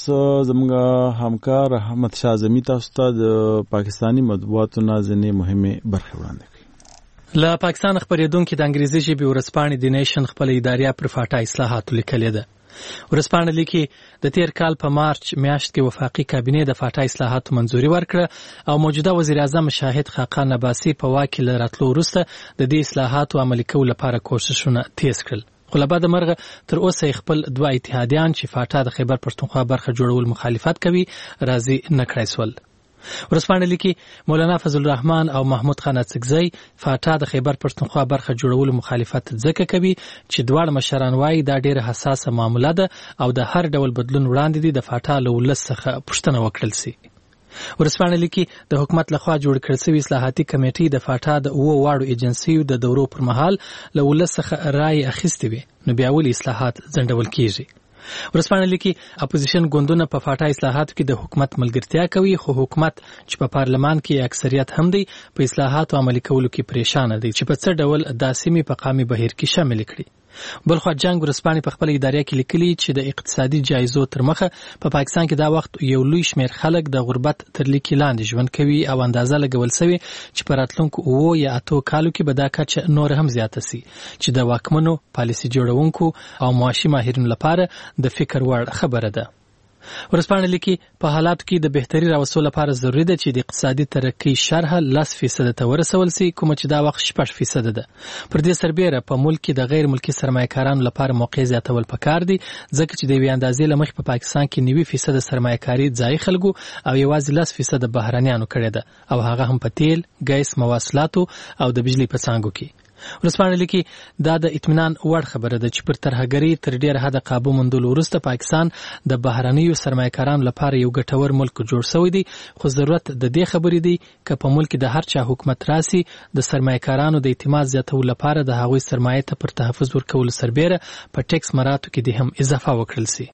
زموږ همکار احمد شاه زمي تاسو ته د پاکستانی مطبوعاتو نازنې مهمه برخه وړاندې کړي. له پاکستان خبرېدونکو د انګریزي ژبې ورځپاڼې د نیشن خپل ادارې پر فاټا اصلاحاتو لیکلې ده. ورځپاڼه لیکي د تیر کال په مارچ میاشت کې وفاقي کابینه د فاټا اصلاحاتو منځوري ورکړه او موجوده وزیر اعظم شاهد خاقان عباسي په واک له راتلو وروسته د دې اصلاحاتو عملي کولو لپاره کوښښونه تیز کړل. خو له بعده مرغه تر اوسه خپل دوه اتحادیان چې فاټا د خیبر پښتونخوا برخه جوړول مخالفت کوي راضي نه کړای سول. ورځپاڼه لیکي مولانا فضل الرحمن او محمود خان اڅکزی فاټا د خیبر پښتونخوا برخه جوړولو مخالفت ځکه کوي چې دواړه مشران وايي دا ډیره حساسه معامله ده او د هر ډول بدلون وړاندې دي د فاټا له ولس څخه پوښتنه وکړل سي. ورځپاڼه لیکي د حکومت لخوا جوړ کړل شوی اصلاحاتي کمیټې د فاټا د 9 واړو ایجنسیو د دورو پر مهال له ولس څخه رائے اخیستې وي نو بیا ولې اصلاحات ځنډول کیږي. ورځپاڼه لیکي اپوزیشن ګوندونه په فاټا اصلاحاتو کې د حکومت ملګرتیا کوي خو حکومت چې په پارلمان کې اکثریت هم دی په اصلاحاتو عملي کولو کې پریشان دی چې په څه ډول د سیمې په قامي بهیر کې شامل کړي. بلخو جنگ ورځپاڼې په خپل ادارې کې لیکلي چې د اقتصادي جایزو تر مخه په پاکستان کې دا وخت یو لوی شمېر خلک د غربت تر لیکې لاندې ژوند کوي او اندازه لګول شوی چې په راتلونکو 9 یا 8 کالو کې به دا کچه نور هم زیاته سي چې د واکمنو پالیسي جوړونکو او معاشي ماهرینو لپاره د فکر وړ خبره ده. ورځپاڼه لیکي په حالاتو کې د بهتري راوستلو لپاره ضروري ده چې د اقتصادي ترقۍ شرح 10% ته ورسول شي کوم چې دا وخت 6% ده. پر دې سربېره په ملک کې د غیر ملکي سرمایه‌کارانو لپاره موقع زیاتول پکار دي ځکه چې د وی اندازې لمخ په پاکستان کې 90% سرمایه‌کاري ځای خلکو او یوازې 10% بهرانيانو کړي ده او هغه هم په تیل، ګیس، مواصلاتو او د بجلی په څانګو کې. ورځپاڼه لیکي دا د اطمینان وړ خبره ده چې پر ترهګرۍ تر ډیره حد قابو موندلو وروسته پاکستان د بهرنیو سرمایه‌کارانو لپاره یو ګټور ملک جوړ شوی دی خو ضرورت د دې خبرې دی چې په ملک د هر چا حکومت راسي د سرمایه‌کارانو د اعتماد زیاتولو لپاره د هغوی سرمایه ته پر تحفظ ورکول سربېره په ټیکس مراتو کې د هم اضافه وکړل شي.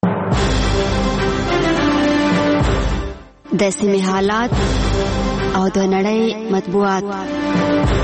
د سیمې حالات او د نړۍ مطبوعات.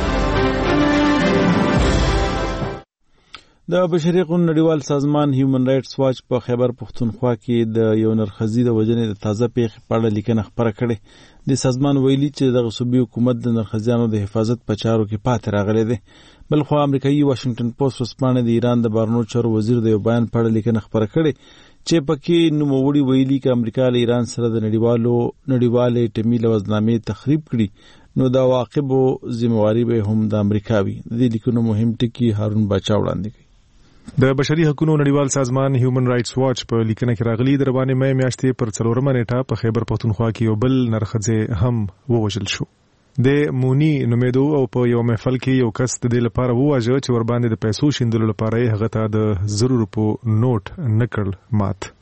د بشري حقوقو نړیوال سازمان هیومن رائټس واچ په خیبر پښتونخوا کې د یو نرخزي د وجنې د تازه پیښې په اړه لیکنه خبره کړې. د سازمان ویلي چې د صوبې حکومت د نرخزیانو د حفاظت په چارو کې پاتې راغلی دی. بلخو امریکایي واشنگټن پوسټ ورځپاڼه د ایران د بهرنیو چارو وزیر د یو بیان په اړه لیکنه خبره کړې چې پکې نوموړي ویلي چې امریکا له ایران سره د نړیوالې ټیمي لوزنامې تخریب کړي نو دا واقعو ذمہواری به هم د امریکا وي. د لیکونو مهم ټکی هارون باچا وړاندې کوي. د بشري حقوقو نړیوال سازمان هیومن رائټس واچ په لیکنه کې راغلي د روانې مې میاشتې پر 4 نیټه په خیبر پښتونخوا کې یو بل نرخزه هم ووژل شو. د مونی نومېدو او په یو محفل کې یو کس د دې لپاره وواژه چې ور باندې د پیسو شیندلو لپاره هغه ته د 100 روپو نوٹ نکړ مات.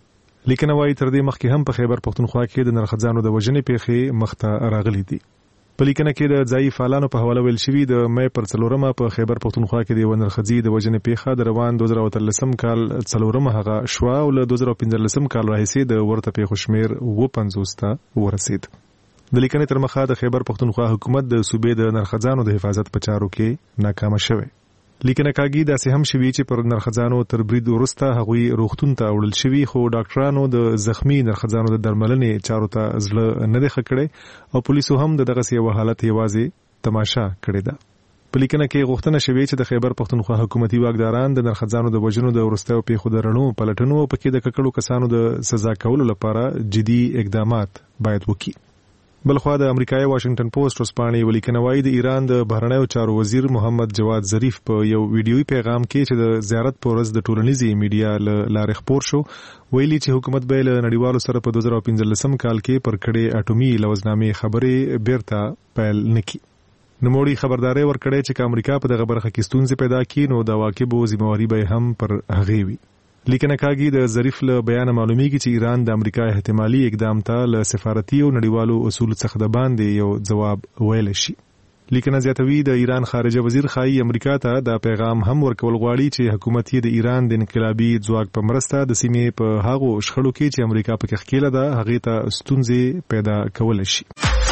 لیکنه وايي تر دې مخکې هم په خیبر پختونخوا کې د نرخځانو د وژنې پیښې مخته راغلي دي. په لیکنه کې د ځایي فعالانو په حواله ویل شوی د مې پر 4 په خیبر پختونخوا کې د ونرخځي د وژنې پیښه د روان 2013 کال 4 هغه شو او له 2015 کال راهیسې د ورته پیښو شمیر 50 ته ورسید. د لیکنې تر مخه د خیبر پختونخوا حکومت د صوبې د نرخځانو د حفاظت په چارو کې ناکام شوی. لیکنه کاږي داسې هم شوی چې پر نرخځانو تر برید وروسته هغوی روغتون ته وړل شوی خو ډاکټرانو د زخمی نرخځانو د درملنې چارو ته ځله نه دی خکړې او پولیسو هم دغه یو حالت یوازې تماشا کړې ده. په لیکنه کې غوښتنه شوی چې د خیبر پختونخوا حکومتي واکداران د نرخځانو د وژنو د وروستیو پیښو د رڼو پلټنو او پکې د ککړو کسانو د سزا کولو لپاره جدي اقدامات باید وکړي. بلخوا د امریکایي واشنگټن پوسټ ورځپاڼې ولیکنه وايي د ایران د بهرنیو چارو وزیر محمد جواد ظریف په یو ویډیويي پیغام کې چې د زیارت په ورځ د ټولنیزي میډیا لارې خپور شو ویلي چې حکومت به له نړیوالو سره په 2015 کال کې پر کړې اټومي لوزنامې خبرې بیرته پیل نکړي. نوموړي خبرداري ورکړې چې امریکا په دغه برخه کې ستونزې پیدا کړي نو د واقعو ذمہواری به هم پر هغه وي. لیکنه کاږي د ظریف له بیان معلومیږي چې ایران د امریکا احتمالي اقدام ته له سفارتي او نړیوالو اصول څخه د باندې یو جواب ویل شي. لیکنه زیاتوي د ایران خارجه وزیر خایي امریکا ته دا پیغام هم ورکول غواړي چې حکومت یې د ایران د انقلابي ځواک په مرسته د سیمې په هغو شخړو کې چې امریکا پکې ښکیله ده هغه ته ستونزې پیدا کول شي.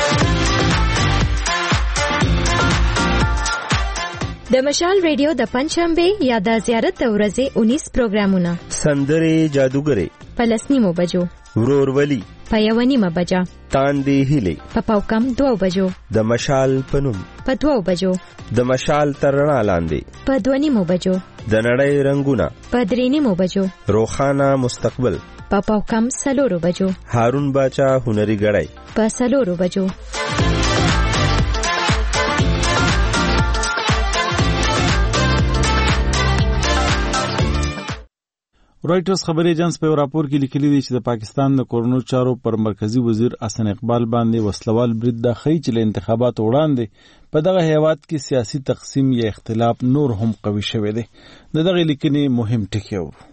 د مشال ریډیو د پنځشنبه یا د زیارت د ورځې 19 پروګرامونه سندرې جادوګرې په 10 بجو ورورولي په 1:30 بجه تاندې هیلې په پاوکم 2 بجو د مشال پنوم په 2 بجو د مشال ترنا لاندې په 2:30 بجو د نړۍ رنگونه په 3:30 بجو روخانه مستقبل په پاوکم 4 بجو هارون باچا هنري غړای په 4 بجو. رائټرز خبري ایجنس په راپور کې لیکلي دی چې د پاکستان د کورونو چارو پر مرکزی وزیر حسن اقبال باندې وسلوال برید د خی چې له انتخاباتو وړاندې په دغه هیواد کې سیاسي تقسیم یا اختلاف نور هم قوي شوی دی. دغه لیکنې مهم ټکی وو.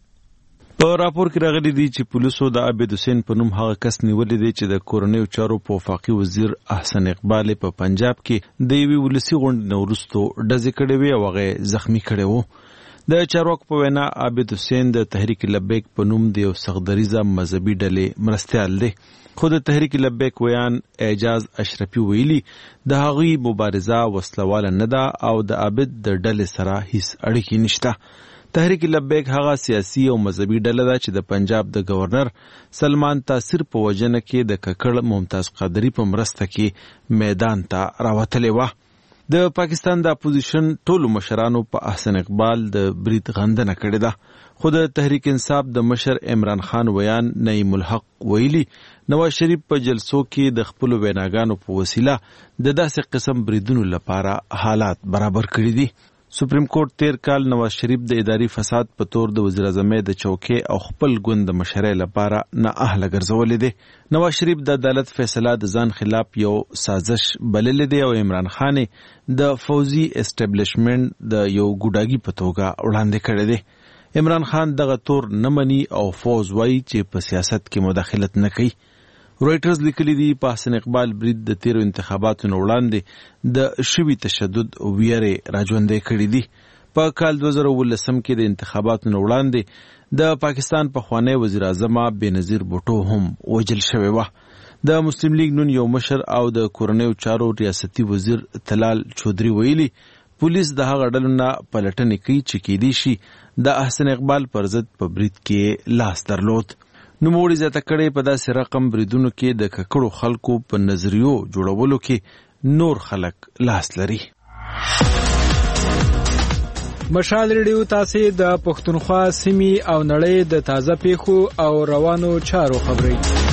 په راپور کې راغلي دی چې پولیسو د عابد حسین په نوم هغه کس نیولې دی چې د کورونو چارو په وفاقي وزیر حسن اقبال په پنجاب کې د یوې ولسی غونډې نورستو ډزې کړې وي او هغه زخمی کړي وو. د چارواکو په وینا عابد حسین د تحریک لبیک په نوم د یو سخدریزه مذهبي ډلې مرستیال دی. خو د تحریک لبیک ویان اعجاز اشرفي ویلي د هغوی مبارزه وسلواله نه ده او د عابد د ډلې سره هیڅ اړیکې نشته. تحریک لبیک هغه سیاسي او مذهبي ډله ده چې د پنجاب د گورنر سلمان تاثیر په وجنه کې د ککړ ممتاز قادری په مرسته کې میدان ته راوتلې وه. د پاکستان د اپوزیشن ټولو مشرانو په حسن اقبال د برید غندنه کړې ده. خو د تحریک انصاف د مشر عمران خان ویان نعیم الحق ویلي نواز شریف په جلسو کې د خپل ویناګانو په وسیله د داسې قسم بریدونو لپاره حالات برابر کړی دي. سپریم کورټ 13 کال نواز شریف د اداري فساد په تور د وزیر اعظم د چوکۍ او خپل ګوند د مشرۍ لپاره نه اهله ګرځولې دي. نواز شریف د عدالت فیصله د ځان خلاف یو سازش بللې دی او عمران خان د فوزي اسټابلیشمنت د یو ګوډاګي په توګه وړاندې کړی دی. عمران خان دغه تور نه مني او فوز وایي چې په سیاست کې مداخلت نه کوي. رائټرز لیکلي دي په حسن اقبال برید د تیرو انتخاباتو نه وړاندې د شوي تشدد ویرې راژوندۍ کړي دي. په کال 2019 کې د انتخاباتو نه وړاندې د پاکستان پخوانی وزیر اعظم بېنظیر بوټو هم وژل شوی و. د مسلم لیگ نون یو مشر او د کورنیو چارو ریاستي وزیر طلال چودري ویلي پولیس د هغه ډلو نه پلټنې کوي چې کېدای شي د حسن اقبال پر ضد په برید کې لاس درلود. نوموړي زیاته کړې په داسې رقم بریدونو کې د ککړو خلکو په نظریو جوړولو کې نور خلک لاس لري. مشال ریډیو تاسو د پښتونخوا سیمې او نړۍ د تازه پیښو او روانو چارو خبري.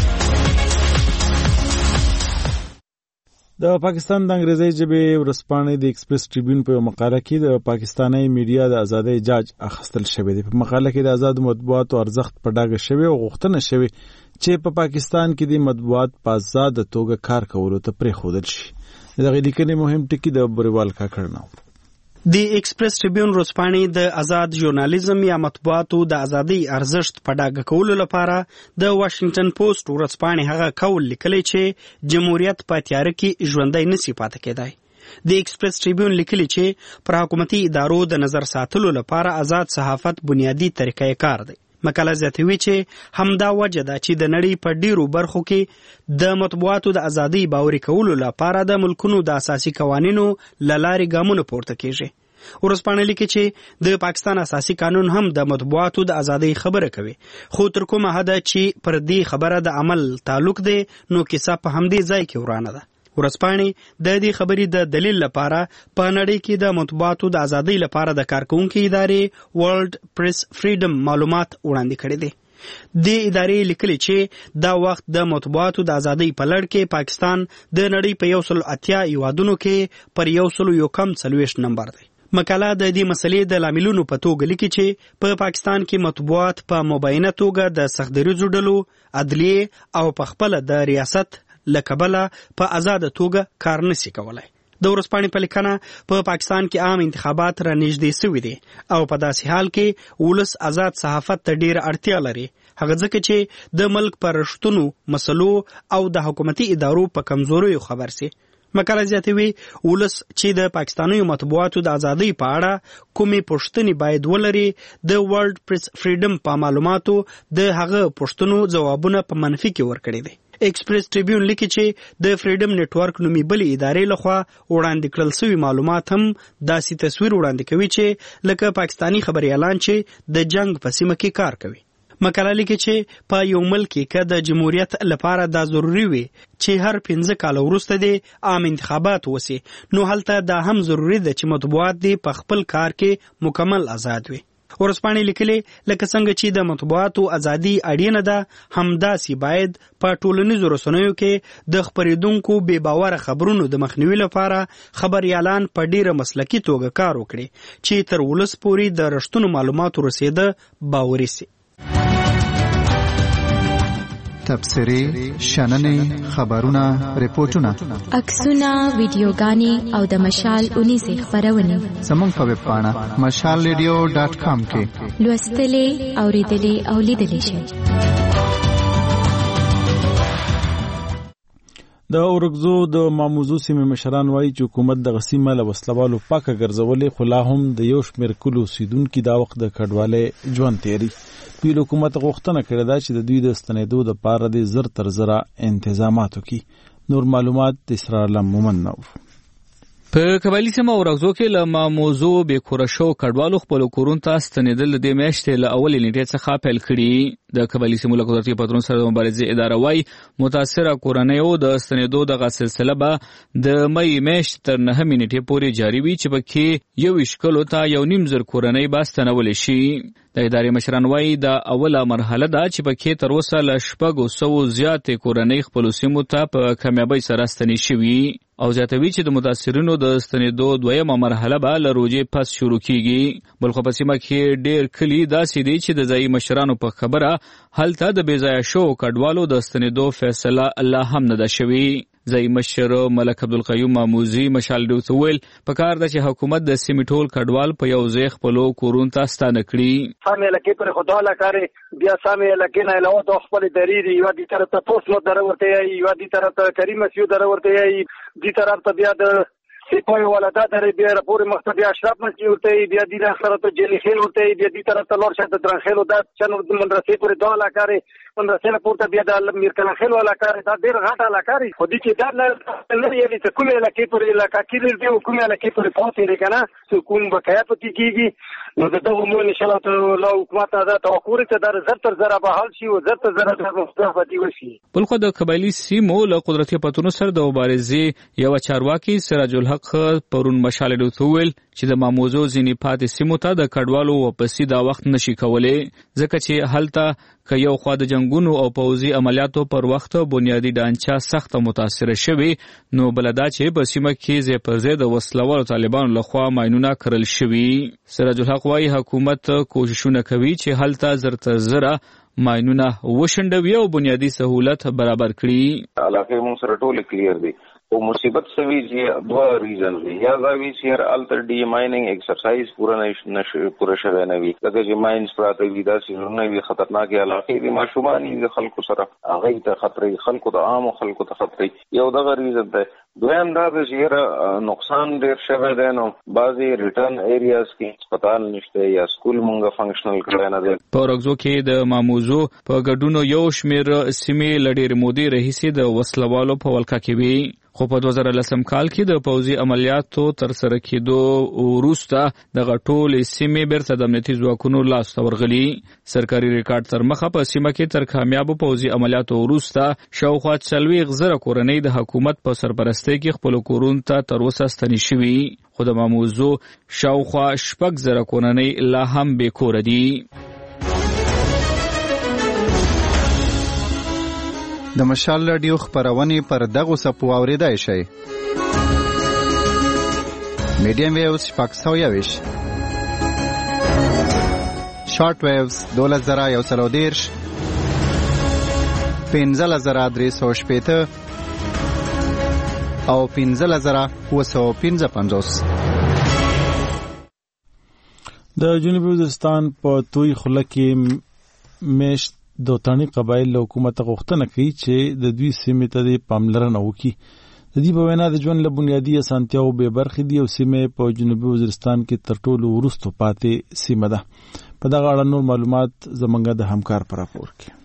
د پاکستان د انګریزي ژبې ورځپاڼې د ایکسپریس ټریبیون په مقاله کې د پاکستاني میډیا د ازادۍ جاج اخیستل شوی دی. په مقاله کې د آزاد مطبوعاتو ارزښت په ډاګه شوی او غوښتنه شوی چې په پاکستان کې د مطبوعات په آزاد توګه کار کولو ته پرېښودل شي. دغه لیکنې مهم ټکي د بریوال کاکړ نه. د ایکسپریس ټریبیون ورځپاڼې د آزاد ژورنالیزم یا مطبوعاتو د ازادۍ ارزښت په ډاګه کولو لپاره د واشنگټن پوسټ ورځپاڼې هغه قول لیکلی چې جمهوریت په تیاره کې ژوندی نشي پاتې کېدای. د ایکسپریس ټریبیون لیکلی چې پر حکومتي ادارو د نظر ساتلو لپاره آزاد صحافت بنیادی طریقې کار دی. مقاله زیاتوي چې همدا وجه ده چې د نړۍ په ډیرو برخو کې د مطبوعاتو د ازادۍ باوري کولو لپاره د ملکونو د اساسي قوانینو له لارې ګامونه پورته کیږي. ورځپاڼه لیکي چې د پاکستان اساسي قانون هم د مطبوعاتو د ازادۍ خبره کوي، خو تر کومه حده چې پر دې خبره د عمل تعلق دی نو کیسه په همدې ځای کې ورانه ده. ورځپاڼې د دې خبرې د دلیل لپاره په نړۍ کې د مطبوعاتو د ازادۍ لپاره د کارکونکو ادارې ورلد پریس فریډم معلومات وړاندې کړي دي. د ادارې لیکلي چې دا وخت د مطبوعاتو د ازادۍ په لړ کې پاکستان د نړۍ په 180 هیوادونو کې پر 140 نمبر دی. مقاله د دې مسلې د لاملونو په توګه لیکي چې په پاکستان کې مطبوعات په مبینه توګه د سختدریځو ډلو، عدلیې او په خپل د ریاست لکبله په آزاده توګه کار نشي کولای. د ورځپاڼې په لیکنه په پاکستان کې عام انتخابات را نږدې شوي دي او په داسې حال کې ولس آزاد صحافت ته ډېره اړتیا لري، هغه ځکه چې د ملک پر رښتونو مسلو او د حکومتي ادارو په کمزوریو خبر سي. مقاله زیاتوي ولس چې د پاکستاني مطبوعاتو د ازادۍ په اړه کومې پوښتنې باید ولري، د ورلد پریس فریډم په معلوماتو د هغه پوښتنو ځوابونه په منفي کې ورکړي دي. ایکسپریس ټریبیون لیکي چې د فریډم نتورک نومي بلې ادارې لخوا وړاندې کړل شوي معلومات هم داسې تصویر وړاندې کوي چې لکه پاکستانی خبريالان چې د جنگ په سیمه کې کار کوي. مقاله لیکي چې په یو ملک کې د جمهوریت لپاره دا ضروری وي چې هر 15 کال وروسته د عام انتخابات وسی، نو هلته دا هم ضروری ده چې مطبوعات دي په خپل کار کې مکمل آزاد وي. ورځپاڼې لیکلي لکه څنګه چې د مطبوعاتو ازادي اړینه ده، همداسې باید په ټولنیزو رسنیو کې د خپرېدونکو بې باوره خبرونو د مخنیوي لپاره خبريالان په ډیره مسلکي توګه کار وکړي چې تر ولس پورې د رښتونو معلوماتو رسیده باوري سي. تبصرې، شننې، خبرونه، ریپورتونه، عکسونه، ویډیوګانې او د مشال 19 خبرونه زموږ په ویب پاڼه mashalradio.com کې لوستلې، اوریدلې او لیدلې شئ. د اورګزو د ماموزو سیمې مشران وایي چې حکومت د غسیمه له وسلوالو پاکه ګرځولې، خو لا هم د یو شمېر کلو اوسیدونکي دا وخت د کډوالۍ ژوند تیري. دوی له حکومت غوښتنه کړې ده چې د دوی د ستنېدو دپاره د زر تر زره انتظامات وکړي. نور معلومات د اسرار الله مومن نو. په قبایلي سیمه اورګزو کې له ماموزو بې کوره شو کډوالو خپلو کورونو ته ستنېدل د دې میاشتې له اولې نیټې څخه پیل کړي. د قبایلي سیمو له قدرتي پترون سره د مبارزې اداره وایي متاثره کورنیو د ستنېدو دغه سلسله به د مې میاشتې تر 9 نیټې پورې جاري وي چې پکې 21 کلو ته 1.5 زر کورنۍ به ستنولی شي. د ادارې مشران وایي دا اوله مرحله ده چې پکې تر اوسه له 600 زیاتې کورنۍ خپلو سیمو ته په کامیابۍ سره ستنې شوي او زیاتوي چې د متاثرینو د ستنېدو دویمه مرحله به له روژې پس شروع کیږي. بلخو په سیمه کې ډېر کلي داسې دي چې د ځایي مشرانو په خبره هلته د بې ځایه شوو کډوالو د ستنېدو فیصله لا هم نه ده شوې. ځایي مشر ملک عبدالقیوم ماموزي مشال ډیو ته ویل پکار ده چې حکومت د سیمې ټول کډوال په یو ځای خپلو کورونو ته ستانه کړي. سامې علاقې پرې خو دا علاقه بیا سامې علاقې نه علاوه د خپل دریری یو دي طرف ته پوسټ نو دره ورته یي، یو دي طرف ته کریم مسیو دره ورته یي، دي طرف ته بیا د سپای ولدا درې بیا پورې مختبي اشراف مسجد ورته بیا دي سره ته جلی خیل ورته بیا دي طرف ته لور شته درن خیل دا چنو د مدرسې پورې دا علاقه مدرسې نه پورته بیا د میر کله خیل علاقه دا ډېر غټه علاقه خو دي چې دا نه یې چې کومه علاقه پورې علاقه کې دې کومه علاقه پورې پاتې لري کنه کوم بقایا پتی کیږي نو دغه مو ان شاء الله له حکومت دا توقع ته در زر تر زر به حل شي او زر تر زر د مستقبل وشي. بلخو د قبایلی سیمو له قدرتي پتونو سره د مبارزې یو چارواکي سراج الحق پرون مشال ډیو ویل چې د ماموزو ځینې پاتې سیمو ته د کډوالو واپسي دا وخت نشي کولای ځکه چې هلته که یو خوا د جنگونو او پوځي عملیاتو پر وخت بنیادی ډانچه سخت متاثر شوی نو بلدا چې په سیمه کې زی پر زی د وسلوالو طالبانو لخوا ماینونه کړل شوی. سراج الحق وايي حکومت کوششونه کوي چې هلته زر تر زره ماینونه وشندوي او بنیادی سہولت برابر کړي. علاقه مون سره ټول کلیر دي او مصیبت سوي چې دوه ریزن دي. یا دا وی چې هر الټر ډي مایننګ ایکسرسایز پوره شوی نه وي، لکه چې ماینز پراته وي، دا سيزونه وي خطرناکې علاقې دي، ماشومان د خلکو سره هغه ته خطرې، خلکو ته عام خلکو ته خطرې، یو دغه ریزن دی. دویم دا چې نقصان ډیر شوی دی، نو بعضي ریټرن ایریاز کې هسپتال نشته یا سکول مونږه فنکشنل کړی نه دی. په ورغزو کې د ماموزو په ګډونو یو شمیر سیمې لډیر مودې رهیسې د وسلوالو په ولکه کې وي، خو په 2010 کال کې د پوځي عملیاتو تر سره کېدو وروسته دغه ټولې سیمې بیرته د امنیتي ځواکونو لاس ته ورغلي. سرکاري ریکارډ تر مخه په سیمه کې تر کامیابو پوځي عملیاتو وروسته شاوخوا 40,000 کورنۍ د حکومت په سرپرستۍ کې خپل کورونو ته تر اوسه ستنې شوي، خو د ماموزو شاوخوا 6,000 کورنۍ لا هم بې کوره دي. د مشال رادیو خبرونه پر دغه سپو اوریدای شي. میډیم ویوز 521 شارټ ویوز 2130 15350 او 15955. د جنوبي وزیرستان په توي خله کې میشت دوتانی قبایل له حکومت غوښتنه کوي چې د دوی سیمې ته د پاملرنه وکړي. د دې په وینا د ژوند له بنیادي اسانتیاو به برخې دي او سیمې په جنوبي وزیرستان کې تر ټولو وروسته پاتې سیمه ده. په دغه اړه نور معلومات زمونږ د همکار پر راپور کې.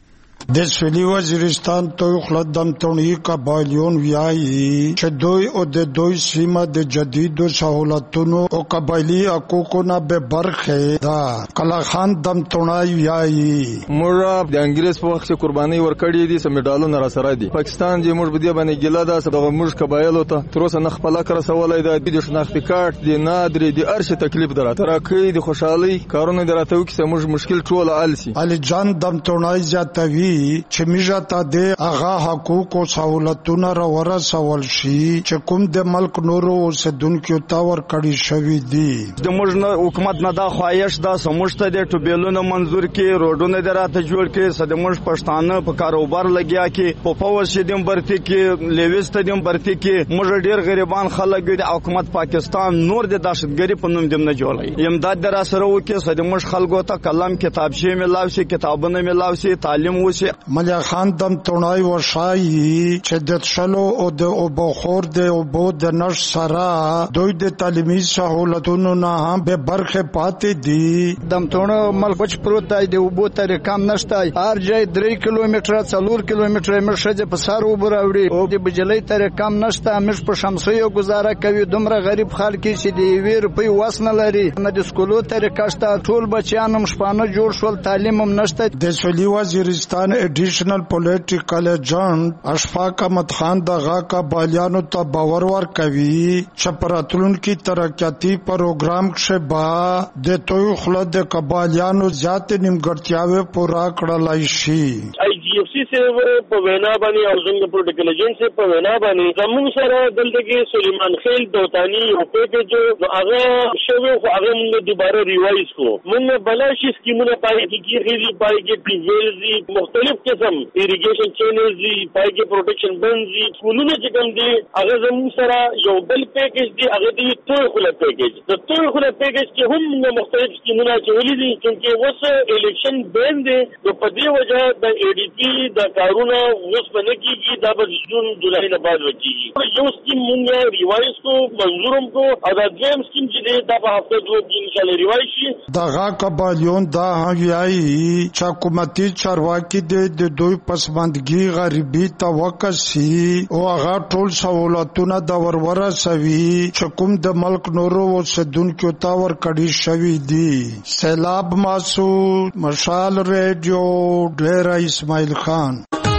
د سویلي وزیرستان توي خله دمتونی قبایلیون ویایي چې دوی او د دوی سیمه د جدیدو سہولتونو او قبایلی حقوقو نه به برخه ده. کلا خان دمتونای ویایي موږ د انګلیس په وخت قرباني ورکړې دي، سم ډالونه را سره دي. پاکستان چې موږ بده باندې ګیله ده، دغه موږ قبایلو ته تر اوسه نه خپل کار سوالای ده. د شناختی کارت د نادر د ارشه تکلیف دراته راکې د خوشحالي کارونه دراته وکړي، موږ مشکل ټول حل علي جان دمتونای زیاتوي چې میجا ته د هغه حقوق او سہولتونه را ورسول شي چې کوم د ملک نورو اوسیدونکو ته ورکړي شوی دي. د موږ حکومت نه دا خواهش ده سمشته د ټوبلونو منظور کې روډونه دراته جوړ کې سده موږ پښتانه په کاروبار لګیا کې په پوس دیم برتی کې لیوست دیم برتی کې موږ ډیر غریبان خلک د حکومت پاکستان نور د دهشتګری په نوم دیم نه جوړي امداد در سره وکي سده موږ خلکو ته قلم کتابچې ملاوي کتابونه ملاوي تعلیم وشي. ملیا خان دم تونای ورشای چې د شلو او د وبخور د وبو د نش سره دوی د تعلیمي سہولتونو نه هم به برخه پاتې دي. دم تونو ملک بچ پروت دی د وبو تر کم نشته، هر ځای 3 کیلومتره 4 کیلومتره مرشد په سر وبراوړي او د بجلی تر کم نشته. مش په شمسیو گزاره کوي، دومره غریب خلک چې دی ویر په وسنه لري، نه د سکولو تر کاشته ټول بچیانم شپانه جوړ شول، تعلیم هم نشته. د سویلي وزیرستان ایډیشنل پولیټیکل ایجنټ اشفاق احمد خان دغه قبایلیانو ته باور ورکوي چې پراتلونکي ترقیاتي پروګرام کې با د توي خله د قبایلیانو زیات نیمګړتیاوې پوره کړلای شي. IGFC سے په وینا باندې او زموږ پولیټیکل ایجنټ سے په وینا باندې زموږ سره دلته کې سلیمان خیل دوتانی او پیکیج هغه شوی خو هغه موږ دوباره ریوایز کو. موږ بلاشي سکیمونه پای کې کیږي، پای کې پیویلزي مختلف قسم ایریګیشن چینلز دي، پای کې پروټیکشن بنز دي، سکولونه چې کوم دي هغه زموږ سره یو بل پیکیج دی، هغه دی توي خله پیکیج. د توي خله پیکیج کې هم مختلف سکیمونه چولې دي چې اوس الیکشن بین دي، نو په دې وجه د ADP د کارونه اوس باندې کیږي، دا به جون جولای نه بعد وکیږي. یو سکیم موږ ریوایز کو منظورم کو او دا دویم سکیم چې دی دا په هفته دوه کې ان شاء الله ریوایز شي. دغه قبایلیون دا هیایي چې حکومتي چارواکي د دوی پسماندګي غریبي توکسي او هغه ټول سہولتونه د ورورسوي چې کوم د ملک نورو اوسیدونکو ته ورکړي شوی دي. سیلاب مسعود، مشال ریډیو، ډیره اسماعیل خان.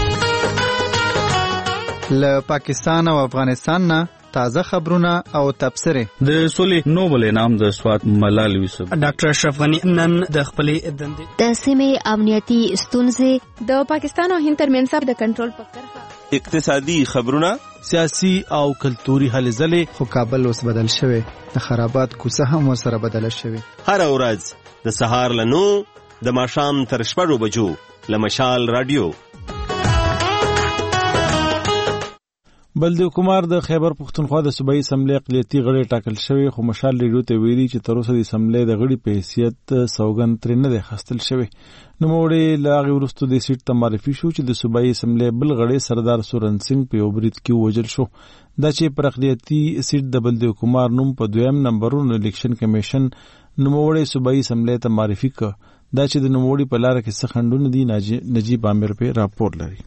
له پاکستان او افغانستان نه تازه خبرونه او تبصره. د سولې نوبل انعام د سوات ملال یوسف ډاکټر اشرف غنی نن د خپلې دندې د سیمې امنیتي ستونزې د پاکستان او هند ترمنځ د کنټرول په کرښه، اقتصادي خبرونه، سیاسي او کلتوري هلې ځلې. خو کابل اوس بدل شوی، د خرابات کوڅه هم ورسره بدله شوی. هر ورځ د سهار له 9 د ماښام تر 6 بجو له مشال رادیو. بلدیو کمار د خیبر پښتونخوا د صوبایي اسمبلی اقلیتي غړی ټاکل شوی خو مشال ریډیو ته ویلي چې تر اوسه د اسمبلی د غړي په حیثیت سوګند ترې نه دی اخیستل شوی. نوموړی له هغې وروسته دې سیټ ته معرفي شو چې د صوبایي اسمبلی بل غړی سردار سورن سنګ په یو برید کې ووژل شو. دا چې پر اقلیتي سیټ د بلدیو کمار نوم په 2م نمبرونو الیکشن کمیشن نوموړی صوبایي اسمبلی ته معرفي کړ. دا چې د نوموړي په لاره کې څه خنډونه دي نجیب عامر په راپور لري.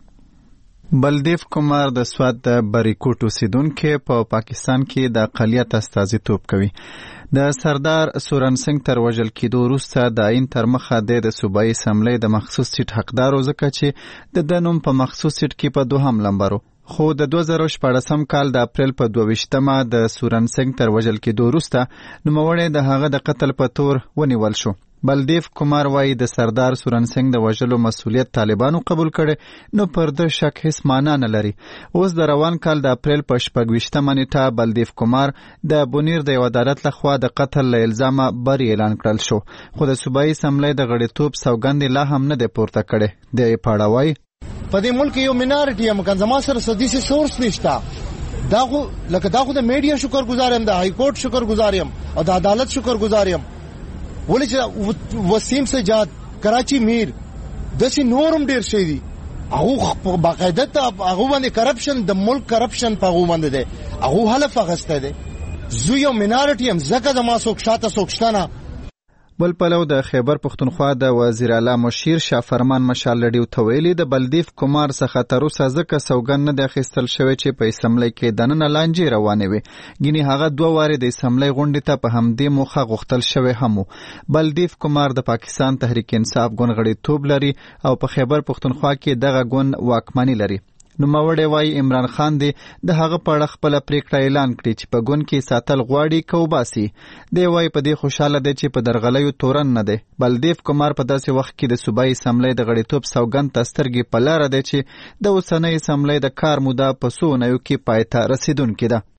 بلدیو کمار د سوات د بریکوټ اوسیدونکو په پاکستان کې د اقلیت استازیتوب کوي. د سردار سورن سنګ تر وژل کېدو وروسته د عین تر مخه د صوبایي اسمبلی د مخصوص سیټ حقدار و ځکه چې د نوم په مخصوص سیټ کې په 2م نمبر خو د 2014 کال د اپریل په 22مه د سورن سنګ تر وژل کېدو وروسته نوموړی د هغه د قتل په تور ونیول شو. بلدیو کمار وایي د سردار سورن سنګ د وژلو مسؤلیت طالبانو قبول کړي نو پر د شک هیڅ معنا نه لري. اوس د روان کال د اپریل په 26مه نیټه بلدیو کمار د بونیر د یو عدالت لخوا د قتل له الزامه بری اعلان کړل شو خو د صوبایي اسمبلی د غړیتوب سوګند لا هم نه دی پورته کړی. د پاړاوي په دې ملک یو مینارټي هم کنه زما سره سديسي سورس نشته دا خو د میډیا شکر گزارم د های کورټ شکر گزارم او د عدالت شکر گزارم ولې چې وسیم سجاد کراچي میر داسې نورم ډیر شي دي هغه باقاعده هغه باندې کرپشن د ملک کرپشن په هغه باندې ده هغه حلف غسته ده زو یو مینارټي هم زکه د ما څوک شاته څوک شتنه. بل پلو د خیبر پښتونخوا د وزیر اعلی مشیر شاه فرمان مشال ریډیو ته ویلي د بلدیو کمار څخه تر اوسه ځکه سوګند نه دی اخیستل شوی چې په اسمبلی کې دننه لانجې روانې وي. ګینې هغه 2 وارې د اسمبلی غونډې ته په همدې موخه غوښتل شوی هم. بلدیو کمار د پاکستان تحریک انصاف ګوند غړیتوب لري او په خیبر پښتونخوا کې دغه ګوند واکمني لري. نوموړی وایي عمران خان دی د هغه په اړه خپله پریکړه اعلان کړي چې په ګوند کې ساتل غواړي که وباسي. دی وایي په دې خوشحاله دی چې په درغلیو تورن نه دی. بلدیو کمار په داسې وخت کې د صوبایي اسمبلی د غړیتوب سوګند ته سترګې په لاره دی چې د اوسنۍ اسمبلی د کار موده په څو اونیو کې پای ته رسیدونکې ده.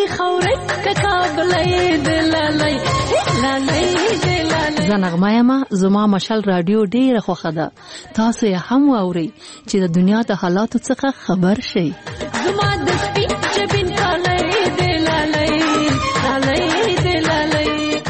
زه نغمه یم. زما مشال راډیو ډیره خوښه ده. تاسو یې هم واورئ چې د دنیا د حالاتو څخه خبر شئ. زما د سپین جبین کالی دی لالی.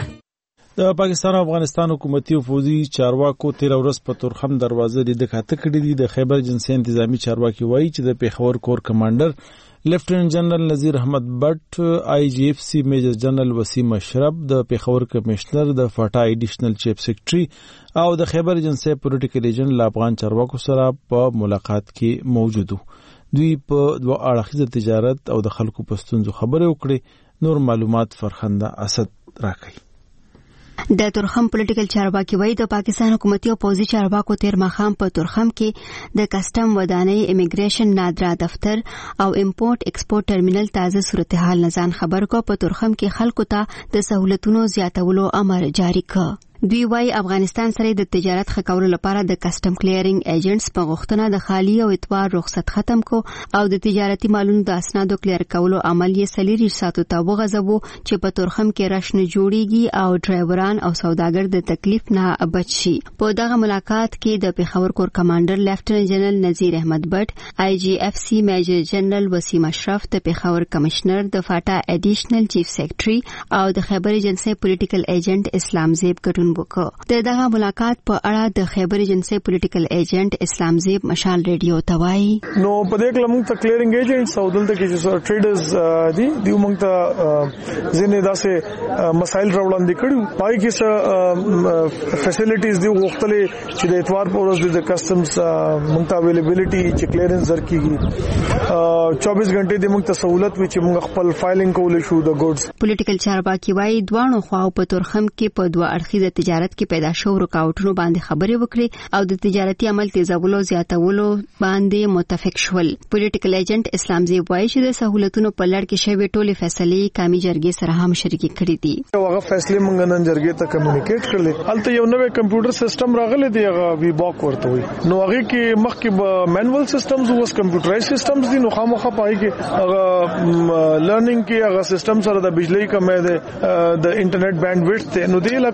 د پاکستان او افغانستان حکومتي او فوجي چارواکو 13 ورځ په تورخم دروازه د کاته کړي دي. د خیبر جنسي انتظامی چارواکي وایي چې د پیښور کور کمانډر لیفټیننټ جنرال نذیر احمد بٹ، آئی جی ایف سی میجر جنرال وسیم اشرف، د پیښور کمشنر د فاټا ایډیشنل چیف سیکریټري او د خیبر جنسي پولیټیکل ایجنټ له افغان چارواکو سره په ملاقات کې موجود وو. دوی په 2 اړخیزه تجارت او د خلکو په ستونزو خبرې وکړې. نور معلومات فرخنده اسد راکړي. د تورخم پولیټیکل چارواکي وایي د پاکستان حکومتي او پوځي چارواکو تیر ماښام په تورخم کې د کسټم ودانۍ، امیګریشن نادرا دفتر او امپورټ ایکسپورټ ټرمینل تازه صورتحال نه ځان خبر کو. په تورخم کې خلکو ته د سہولتونو زیاتولو امر جاری کړ. دوی وایي افغانستان سره د تجارت ښه کولو لپاره د کسټم کلیرینګ ایجنټس په غوښتنه د خالي او اتوار رخصت ختم کو او د تجارتي مالونو د اسنادو کلیر کولو عمل یې 4 ساعتو ته وغځوو چې په تورخم کې رش نه جوړیږي او ډرایوران او سوداګر د تکلیف نه بچ شي. په دغه ملاقات کې د پیښور کور کمانډر لیفټیننټ جنرال نذیر احمد بٹ، آئی جی ایف سی میجر جنرال وسیم اشرف، د پیښور کمشنر د فاټا ایډیشنل چیف سیکریټري او د خیبر ایجنسی پولیټیکل ایجنټ اسلام زیب ګډون وکړ. د دغه ملاقات په اړه د خیبر ایجنسی پولیټیکل ایجنټ اسلام زیب مشال ریډیو ته وایي نو په دې کې موږ ته کلیرینګ ایجنټس او دلته کې چې ټریډرز دي موږ ته ځینې داسې مسایل راوړاندې کړو. پای کې څه فیسیلیټیز دی وختلې چې د اتوار په ورځ د کسٹمز موږ ته اویلیبিলিټي چې کلیرنس درکېږي 24 غنټې د موږ ته سہولت وي چې موږ خپل فایلینګ کولای شو د ګوډز. پولیټیکل چارواکي وایي دوانو خواو په تورخم کې په 2 اړخیزه تجارت کې پیدا شو رکاوټونو باندې خبرې وکړي او د تجارتي عمل تیزولو زیاتولو باندې متفق شول. پولیټیکل ایجنټ اسلام زیب وایي چې د سہولتونو په لړ کې شوی ټولې فیصلې قومي جرګې سره هم شریکې کړې دي. هغه فیصلې موږ نن جرګې ته کمیونیکیټ کړل. هلته یو نوې کمپیوټر سیستم راغلی دی هغه وی باک ورته وي. نو هغه کې مخکې مینوال سیستمز اوس کمپیوټرایز سیستمز دي. نو خامخا پای کې هغه لرنینګ کې هغه سیستم سره د بجلی کمه ده د انټرنیټ بانډ ویډث ته نو د علاقو کې دغه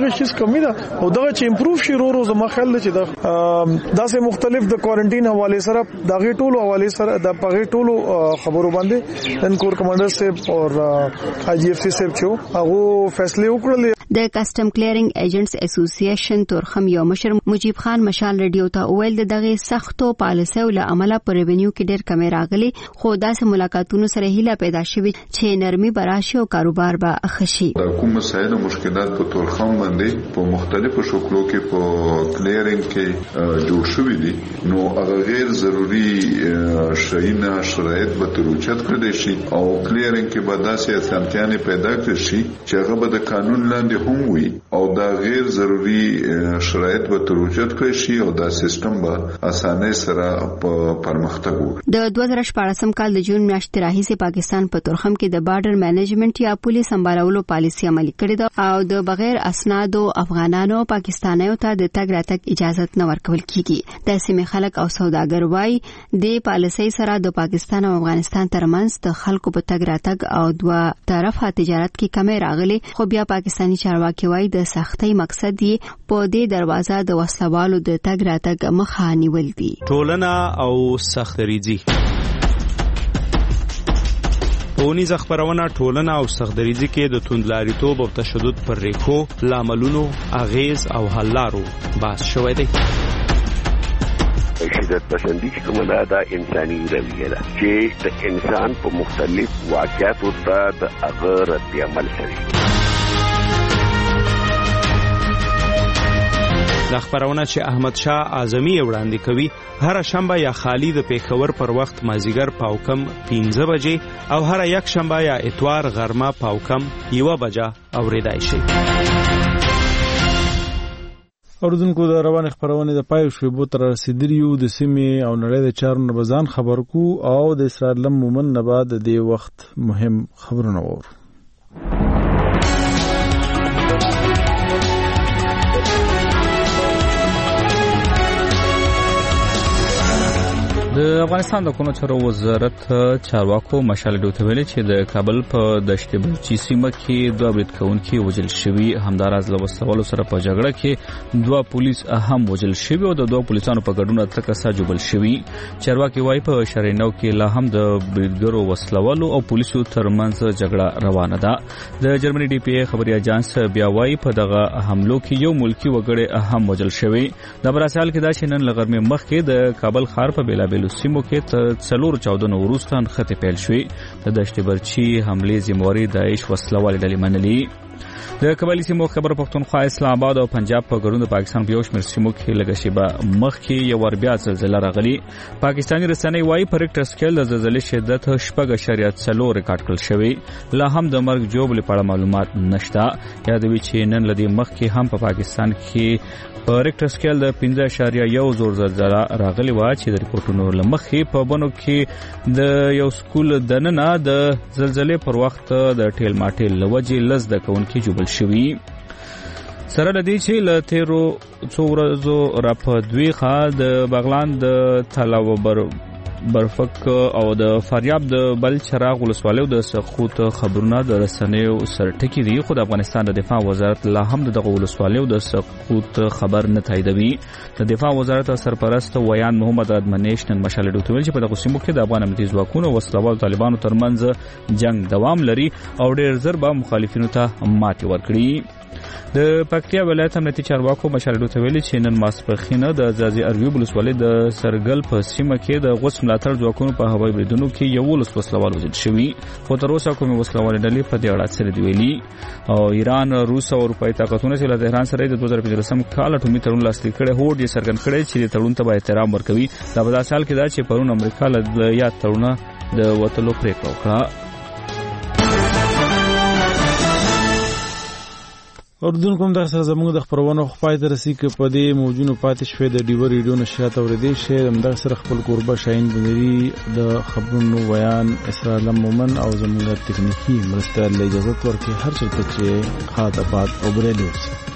دغه شیز کمی ده او دغه چې امپروف شي ورو زما خیال دی چې داسې مختلف د کوارنټین حواله سره دغه ټولو حواله سره د پغې ټولو خبرو باندې نن کور کمانډر صاحب او آی جی اف سی صاحب چې هغه فیصله وکړل. د کسٹم کلیرینګ ایجنټس اسوسییشن تورخم یو مشر مجیب خان مشال رادیو ته ویل دغه سختو پالیسیو له عمله پر ریونیو کې ډېر کمی راغلي خو داسې ملاقاتونو سره هیله پیدا شوه چې نرمي براشي او کاروبار به خشي. د کوم مسایل او مشکلات په تورخم باندې په مختلفو شکلو کې په کلیرینګ کې جوړ شوی دي نو هغه غیر ضروري شاینا شرایط به تروچت کړی شي او کلیرینګ کې به داسې اسانتیانې پیدا کړي شي چې هغه به د قانون لاندې هم وي او دا غیر ضروري شرایط به تروچت کړي شي او دا سیستم به اسانه سره پرمختګ وکړي. د 2014 کال د جون میاشتې راهیسې پاکستان په تورخم کې د بارډر مینجمنت یا پولیس سمبالولو پالیسي عملي کړې ده او د بغیر اسنادو افغانانو پاکستانیو ته د تګ راتګ اجازه نه ورکول کیږي. د سیمې خلک او سوداګر وايي د پالیسي سره د پاکستان او افغانستان ترمنځ د خلکو په تګ راتګ او دوه طرفه تجارت کې کمی راغلي خو بیا پاکستاني چارواکي وايي د سختۍ مقصد یې په دې دروازه د وسلوالو د تګ راتګ مخه نیول دي. ټولنه او سختریزي پونیز خبرونه ټولنه او سختریزي کې د توندلاریتوب او تشدد پر ریښو لاملونو اغیز او حل لارو بحث شوی دی. شدت پسندی چې کومه دا انساني رویه ده چې د انسان په مختلف واقعاتو ته د هغه رد عمل کوي. د خبرونه چې احمد شاه اعظمي وړاندې کوي هر شنبه یا خالی د پیښور پر وخت مازیګر پاوکم 15 بجې او هر یک شنبه یا اتوار غرمه پاوکم 1 بجه اوریدای شي. اوردونکو د روان خبرونه د پای شوبو تر رسیدلیو د سیمې او نړۍ د چارو نبزان خبر کو او د اسرائیل مومن نه بعد د وخت مهم خبرونه وور. د افغانستان د کونو چارو وزارت چارواکو مشال ډوته ویلي چې د کابل په دشت بلوچي سیمه کې دوه برید کوونکي وژل شوي همداراز له وسلوالو سره په جګړه کې دوه پولیس هم وژل شوي او د دوه پولیسانو په ګډون اته کسه جوړل شوي. چارواکي وايي په شرینو کې لا هم د بریدګرو وسلوالو او پولیسو ترمنځ جګړه روانه ده. د جرمني ډي پی ای خبري اژانس بیا وايي په دغه حملو کې یو ملکی وګړی هم وژل شوی. د براسال کې دا شنن لغرمه مخ کې د کابل ښار په بیلابیل سیمو کې تر 14 وروسته خطې پیل شوې. د دشت برچی حمله ذمہواری داعش وسلوال ډلې منلي. د قبایلی سیمو خبر پښتونخوا اسلام آباد او پنجاب په ګډون د پاکستان په یو شمېر سیمو کې لږه شیبه مخ کې یو ور بیا زلزلہ راغلی. پاکستاني رسنۍ وايي په ریکټر سکیل د زلزلې شدت 6.4 ریکارډ کړل شوی. لا هم د مرګ جوړ لپاره معلومات نشته. یادوي چې نن لدی مخ کې هم په پاکستان کې په ریکټر سکیل د 5.1 زور زلزلہ راغلی و چې د ریپورتونو لمخې په بنو کې د یو سکول دننه د زلزلې پر وخت د ټیل ماټیل لوجې لز د کونکي جوړل شوی. سره لدی چې ل تیرو څو ورځو را په دوی خا د بغلان د تلاوبر برفک او د فاریاب د بل چراغ ولسوالیو د سقوط خبرونه د رسنیو سرټکی دي خو د افغانستان د دفاع وزارت لا هم د ولسوالیو د سقوط خبر نه تاییدوي. د دفاع وزارت سرپرست ویان محمد ادمنیش نن مشال ډوتویل چې په دغه سیمو کې د افغان امنیتي ځواکونو او وسلوال طالبانو ترمنځ جنگ دوام لري او ډېر زر به مخالفینو ته ماتې ورکړي. د پکتیا ولایت امنیتي چارواکو مشال ډوته ویلي چې نن ماسپخینه د ځاځي اریوب ولسوالۍ د سرګل په سیمه کې د غوڅ ملاتړ ځواکونو په هوایي بریدونو کې یو وسلوال وژل شوی. خو تر اوسه کومې وسلوال ډلې په دې اړه څه نه ویلي. او ایران روس او اروپایي طاقتونه چې له تهران سره د 2015 کال اټومي تړون لاسلیک کړي هوډ یې څرګند کړي چې تړون ته به احترام ورکوي. دا په داسې حال کې دا چې پرون امریکا له یاد تړونه د وټلو پریکړه وکړه. اردون کوم د سره زموږ د خبرونو خپای تر رسې کې په دې موجونو پاتې شوې د ډیور ریډیو نشریات اوریدې شه د سره خپل قربه شاهین بنری د خبرونو بیان اسرائیل مومن او زموږ تکنیکی مرسته له اجازه ورکړي هر څه چې خاطبات او برېلوس